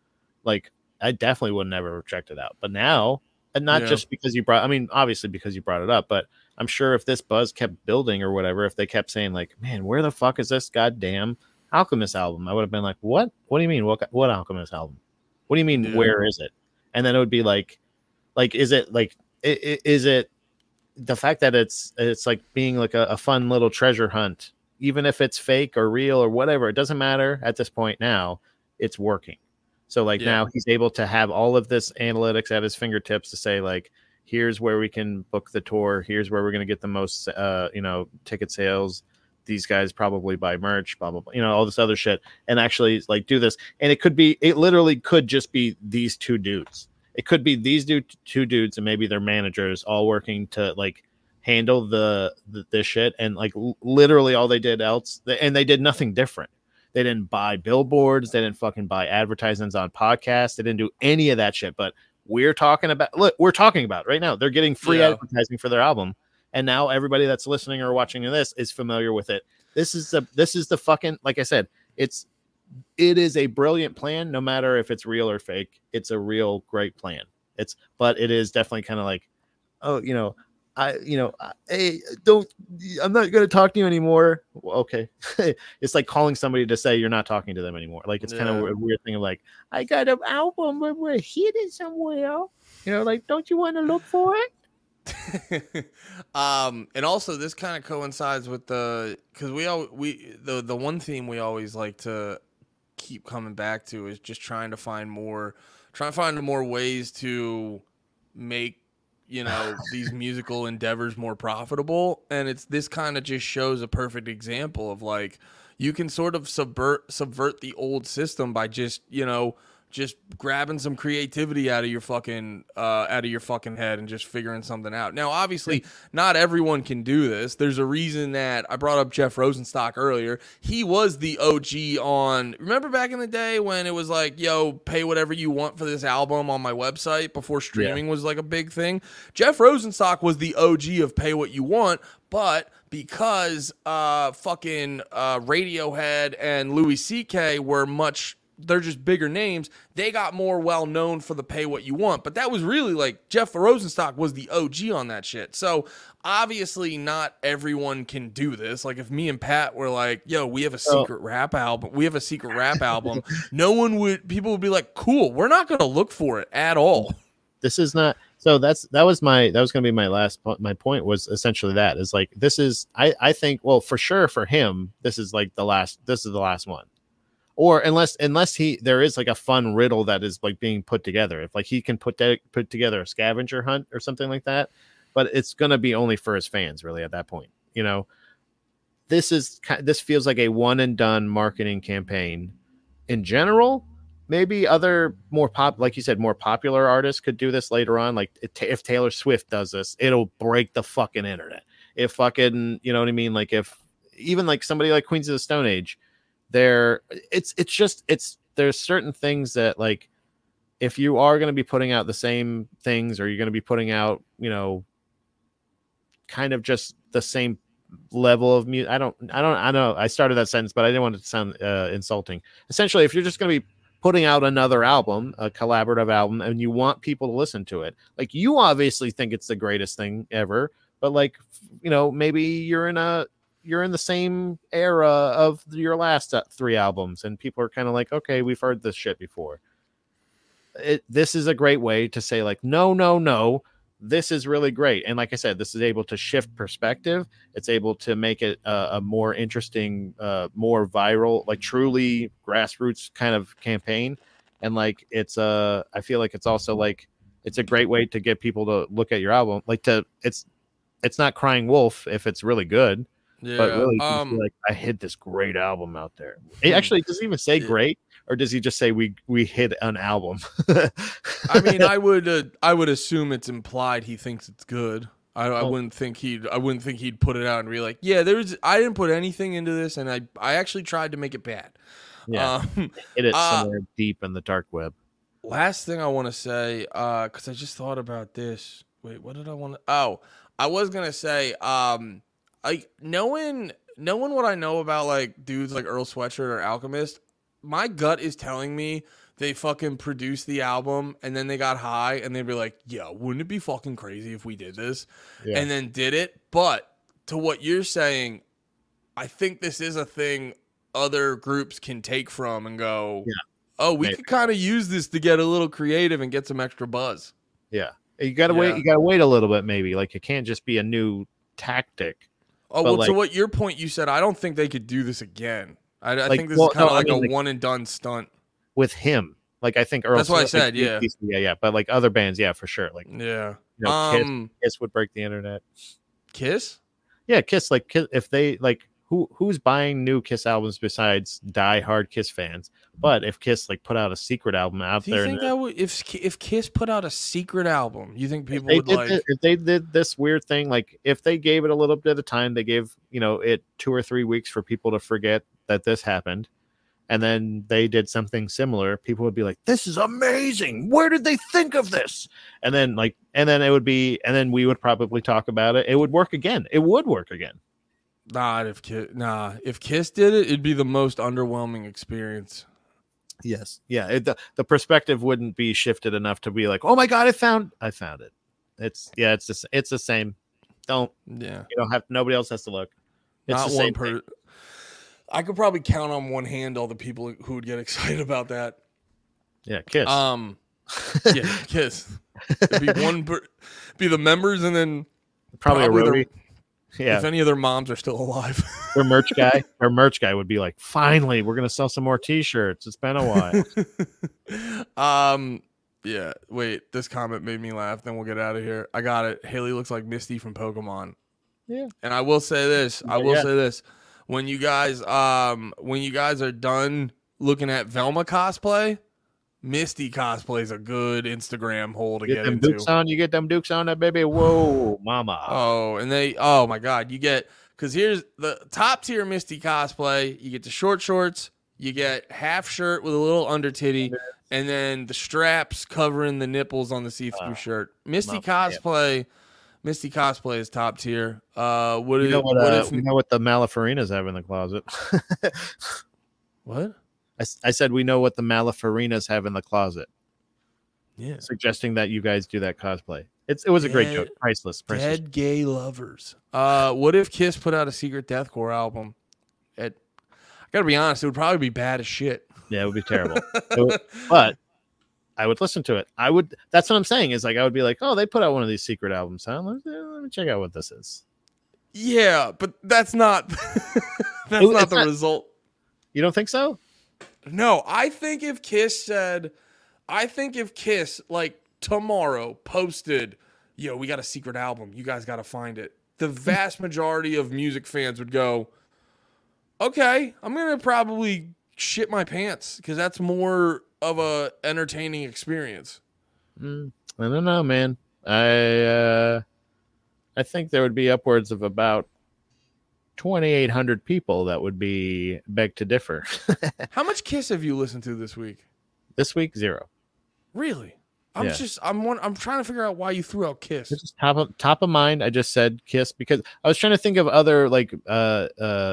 Like I definitely would never have checked it out. But now, and not yeah. just because you brought I mean, obviously because you brought it up, but I'm sure if this buzz kept building or whatever, if they kept saying like, man, where the fuck is this goddamn Alchemist album? I would have been like, what? What do you mean? What what Alchemist album? What do you mean? Yeah. Where is it? And then it would be like, like, is it like, is it the fact that it's, it's like being like a, a fun little treasure hunt, even if it's fake or real or whatever, it doesn't matter at this point now, it's working. So like yeah. now he's able to have all of this analytics at his fingertips to say like, here's where we can book the tour. Here's where we're going to get the most, uh, you know, ticket sales. These guys probably buy merch, blah, blah, blah, you know, all this other shit, and actually like do this. And it could be, it literally could just be these two dudes. It could be these dude, two dudes and maybe their managers all working to like handle the, the this shit. And like l- literally all they did else, and they did nothing different. They didn't buy billboards. They didn't fucking buy advertisements on podcasts. They didn't do any of that shit. But we're talking about, look, we're talking about right now. They're getting free yeah. advertising for their album. And now everybody that's listening or watching this is familiar with it. This is the this is the fucking, like I said, it's it is a brilliant plan, no matter if it's real or fake. It's a real great plan. It's but it is definitely kind of like, oh, you know, I you know, I, hey, don't I'm not gonna talk to you anymore. Well, okay. It's like calling somebody to say you're not talking to them anymore. Like it's yeah. kind of a weird thing of like, I got an album, but we're hidden somewhere. You know, like, don't you want to look for it? um and also this kind of coincides with the because we all we the the one theme we always like to keep coming back to is just trying to find more trying to find more ways to make you know these musical endeavors more profitable, and it's this kind of just shows a perfect example of like you can sort of subvert subvert the old system by just you know just grabbing some creativity out of your fucking uh, out of your fucking head and just figuring something out. Now, obviously, not everyone can do this. There's a reason that I brought up Jeff Rosenstock earlier. He was the O G on. Remember back in the day when it was like, "Yo, pay whatever you want for this album on my website" before streaming yeah. was like a big thing. Jeff Rosenstock was the O G of pay what you want, but because uh, fucking uh, Radiohead and Louis C K were much. They're just bigger names. They got more well known for the pay what you want. But that was really like Jeff Rosenstock was the O G on that shit. So obviously not everyone can do this. Like if me and Pat were like, yo, we have a secret oh. rap album. We have a secret rap album. No one would, people would be like, cool. We're not going to look for it at all. This is not. So that's, that was my, that was going to be my last, my point was essentially that is like, this is, I, I think, well, for sure for him, this is like the last, this is the last one. Or unless unless he there is like a fun riddle that is like being put together. If like he can put that put together a scavenger hunt or something like that, but it's gonna be only for his fans really at that point. You know, this is this feels like a one and done marketing campaign. In general, maybe other more pop, like you said, more popular artists could do this later on. Like if Taylor Swift does this, it'll break the fucking internet. If fucking you know what I mean, like if even like somebody like Queens of the Stone Age. There it's it's just it's there's certain things that like if you are going to be putting out the same things or you're going to be putting out you know kind of just the same level of music I don't I don't I know I started that sentence but I didn't want it to sound uh, insulting. Essentially if you're just going to be putting out another album, a collaborative album, and you want people to listen to it. Like, you obviously think it's the greatest thing ever, but like, you know, maybe you're in a you're in the same era of your last uh, three albums, and people are kind of like, okay, we've heard this shit before. It, this is a great way to say, like, no, no, no, this is really great. And like I said, this is able to shift perspective. It's able to make it a, a more interesting, uh, more viral, like truly grassroots kind of campaign. And like, it's uh, I feel like it's also like, it's a great way to get people to look at your album. Like to, it's, it's not crying wolf if it's really good, Yeah. but really, you Um, feel like I hit this great album out there. It actually doesn't even say Yeah. great, or does he just say we we hit an album? I mean, I would uh, I would assume it's implied he thinks it's good. I, I Oh. wouldn't think he'd I wouldn't think he'd put it out and be like, yeah, there's I didn't put anything into this, and I I actually tried to make it bad. Yeah, Um, hit it uh, somewhere deep in the dark web. last thing I want to say, uh, because I just thought about this. Wait, what did I want to? Oh, I was gonna say, um, I knowing knowing what I know about like dudes like Earl Sweatshirt or Alchemist, my gut is telling me they fucking produced the album and then they got high and they'd be like, yeah, wouldn't it be fucking crazy if we did this? Yeah. And then did it. But to what you're saying, I think this is a thing other groups can take from and go, Yeah. oh, we Maybe. could kind of use this to get a little creative and get some extra buzz. Yeah, you gotta Yeah. wait. You gotta wait a little bit, maybe. Like, it can't just be a new tactic. Oh, But, well, to like- what your point you said, I don't think they could do this again. I, I Like, think this well, is kind of no, I like mean, a like- one and done stunt. With him. Like, I think Earl. That's what I like, said, yeah. yeah, yeah. But like other bands, yeah, for sure. Like, you Yeah. know, Kiss, Um, Kiss would break the internet. Kiss? Yeah, Kiss. Like, Kiss, if they like, who who's buying new Kiss albums besides die-hard Kiss fans? But if Kiss like put out a secret album out Do you there, think and that would if if Kiss put out a secret album, you think if people they, would did like? thi- if they did this weird thing, like if they gave it a little bit of time, they gave you know it two or three weeks for people to forget that this happened, and then they did something similar, people would be like, "This is amazing! Where did they think of this?" And then like, and then it would be, and then we would probably talk about it. It would work again. It would work again. Not if Kiss. Nah, if Kiss did it, it'd be the most underwhelming experience. Yes, yeah. It, the the perspective wouldn't be shifted enough to be like, "Oh my god, I found, I found it." It's yeah, it's just it's the same. Don't Yeah, you don't have nobody else has to look. It's not the one same thing. per. I could probably count on one hand all the people who would get excited about that. Yeah, Kiss. Um, yeah, Kiss. It'd be one per, be the members, and then probably, probably a the- roadie. Yeah, if any of their moms are still alive. their merch guy, their merch guy would be like, "Finally, we're gonna sell some more T-shirts. It's been a while." um, yeah. Wait, this comment made me laugh. Then we'll get out of here. I got it. Haley looks like Misty from Pokemon. Yeah. And I will say this. I Yeah, will yeah. say this. When you guys, um, when you guys are done looking at Velma cosplay, Misty cosplay is a good Instagram hole to Get get them into. dukes on. You get them dukes on that baby. Whoa, mama. Oh, and they, oh my God, you get, because here's the top tier Misty cosplay. You get the short shorts, you get half shirt with a little under titty, and then the straps covering the nipples on the see through Oh, shirt. Misty mama, yeah. cosplay, Misty cosplay is top tier. Uh, what You is know what? what Uh, if we know what the Malafarinas have in the closet. what? I, s- I said we know what the Malafarinas have in the closet, Yeah, suggesting that you guys do that cosplay. It's it was a great Dead- joke. Priceless. Priceless. dead gay lovers. Uh, what if Kiss put out a secret deathcore album? It, I gotta be honest, it would probably be bad as shit. Yeah, it would be terrible. It would- but I would listen to it. I would. That's what I'm saying. Is like I would be like, oh, they put out one of these secret albums. Huh? Let, me, let me check out what this is. Yeah, but that's not that's It- not it's the not- result. You don't think so? No, I think if Kiss said, I think if Kiss like tomorrow posted, yo, we got a secret album, you guys got to find it. The vast majority of music fans would go, okay, I'm gonna probably shit my pants because that's more of a entertaining experience. Mm, I don't know, man. I uh, I think there would be upwards of about twenty-eight hundred people that would be beg to differ. How much Kiss have you listened to this week? This week, zero. Really? I'm Yeah. just I'm one, I'm trying to figure out why you threw out Kiss. It's just top of top of mind. I just said Kiss because I was trying to think of other like uh uh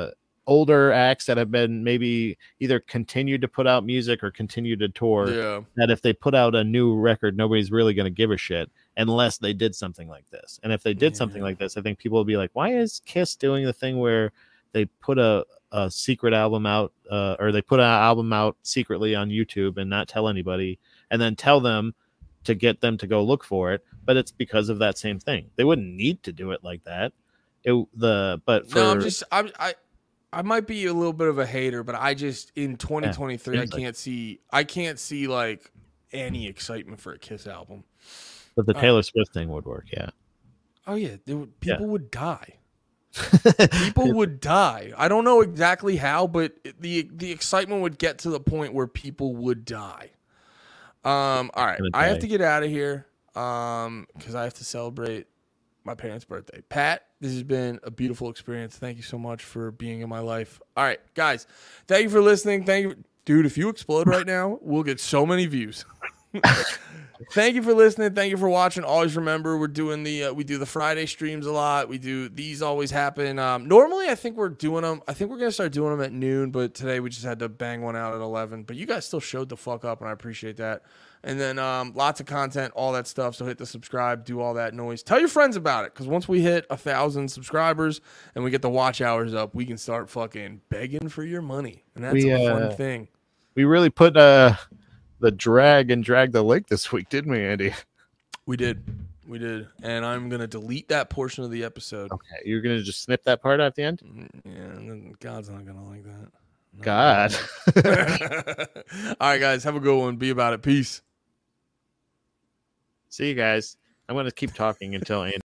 older acts that have been maybe either continued to put out music or continued to tour. Yeah. That if they put out a new record, nobody's really going to give a shit unless they did something like this. And if they did Yeah. something like this, I think people will be like, why is Kiss doing the thing where they put a, a secret album out uh, or they put an album out secretly on YouTube and not tell anybody and then tell them to get them to go look for it? But it's because of that same thing. They wouldn't need to do it like that. It, the but for No, I'm just I'm I I might be a little bit of a hater, but I just in twenty twenty-three yeah, I can't like, see I can't see like any excitement for a Kiss album. But the Taylor uh, Swift thing would work, yeah. Oh yeah, would, people yeah. would die. People would die. I don't know exactly how, but the the excitement would get to the point where people would die. Um, all right, I have to get out of here um, because I have to celebrate my parents' birthday. Pat, this has been a beautiful experience. Thank you so much for being in my life. All right, guys, thank you for listening. Thank you, dude. If you explode right now, we'll get so many views. Thank you for listening. Thank you for watching. Always remember, we're doing the uh, we do the Friday streams a lot. We do these always happen. Um, normally, I think we're doing them. I think we're gonna start doing them at noon, but today we just had to bang one out at eleven. But you guys still showed the fuck up, and I appreciate that. And then um, lots of content, all that stuff. So hit the subscribe, do all that noise. Tell your friends about it, because once we hit a thousand subscribers and we get the watch hours up, we can start fucking begging for your money, and that's we, a fun uh, thing. We really put uh. the drag and drag the lake this week, didn't we, Andy? We did. We did. And I'm going to delete that portion of the episode. Okay. You're going to just snip that part at the end? Yeah. And then God's not going to like that. No. God. All right, guys. Have a good one. Be about it. Peace. See you guys. I'm going to keep talking until Andy.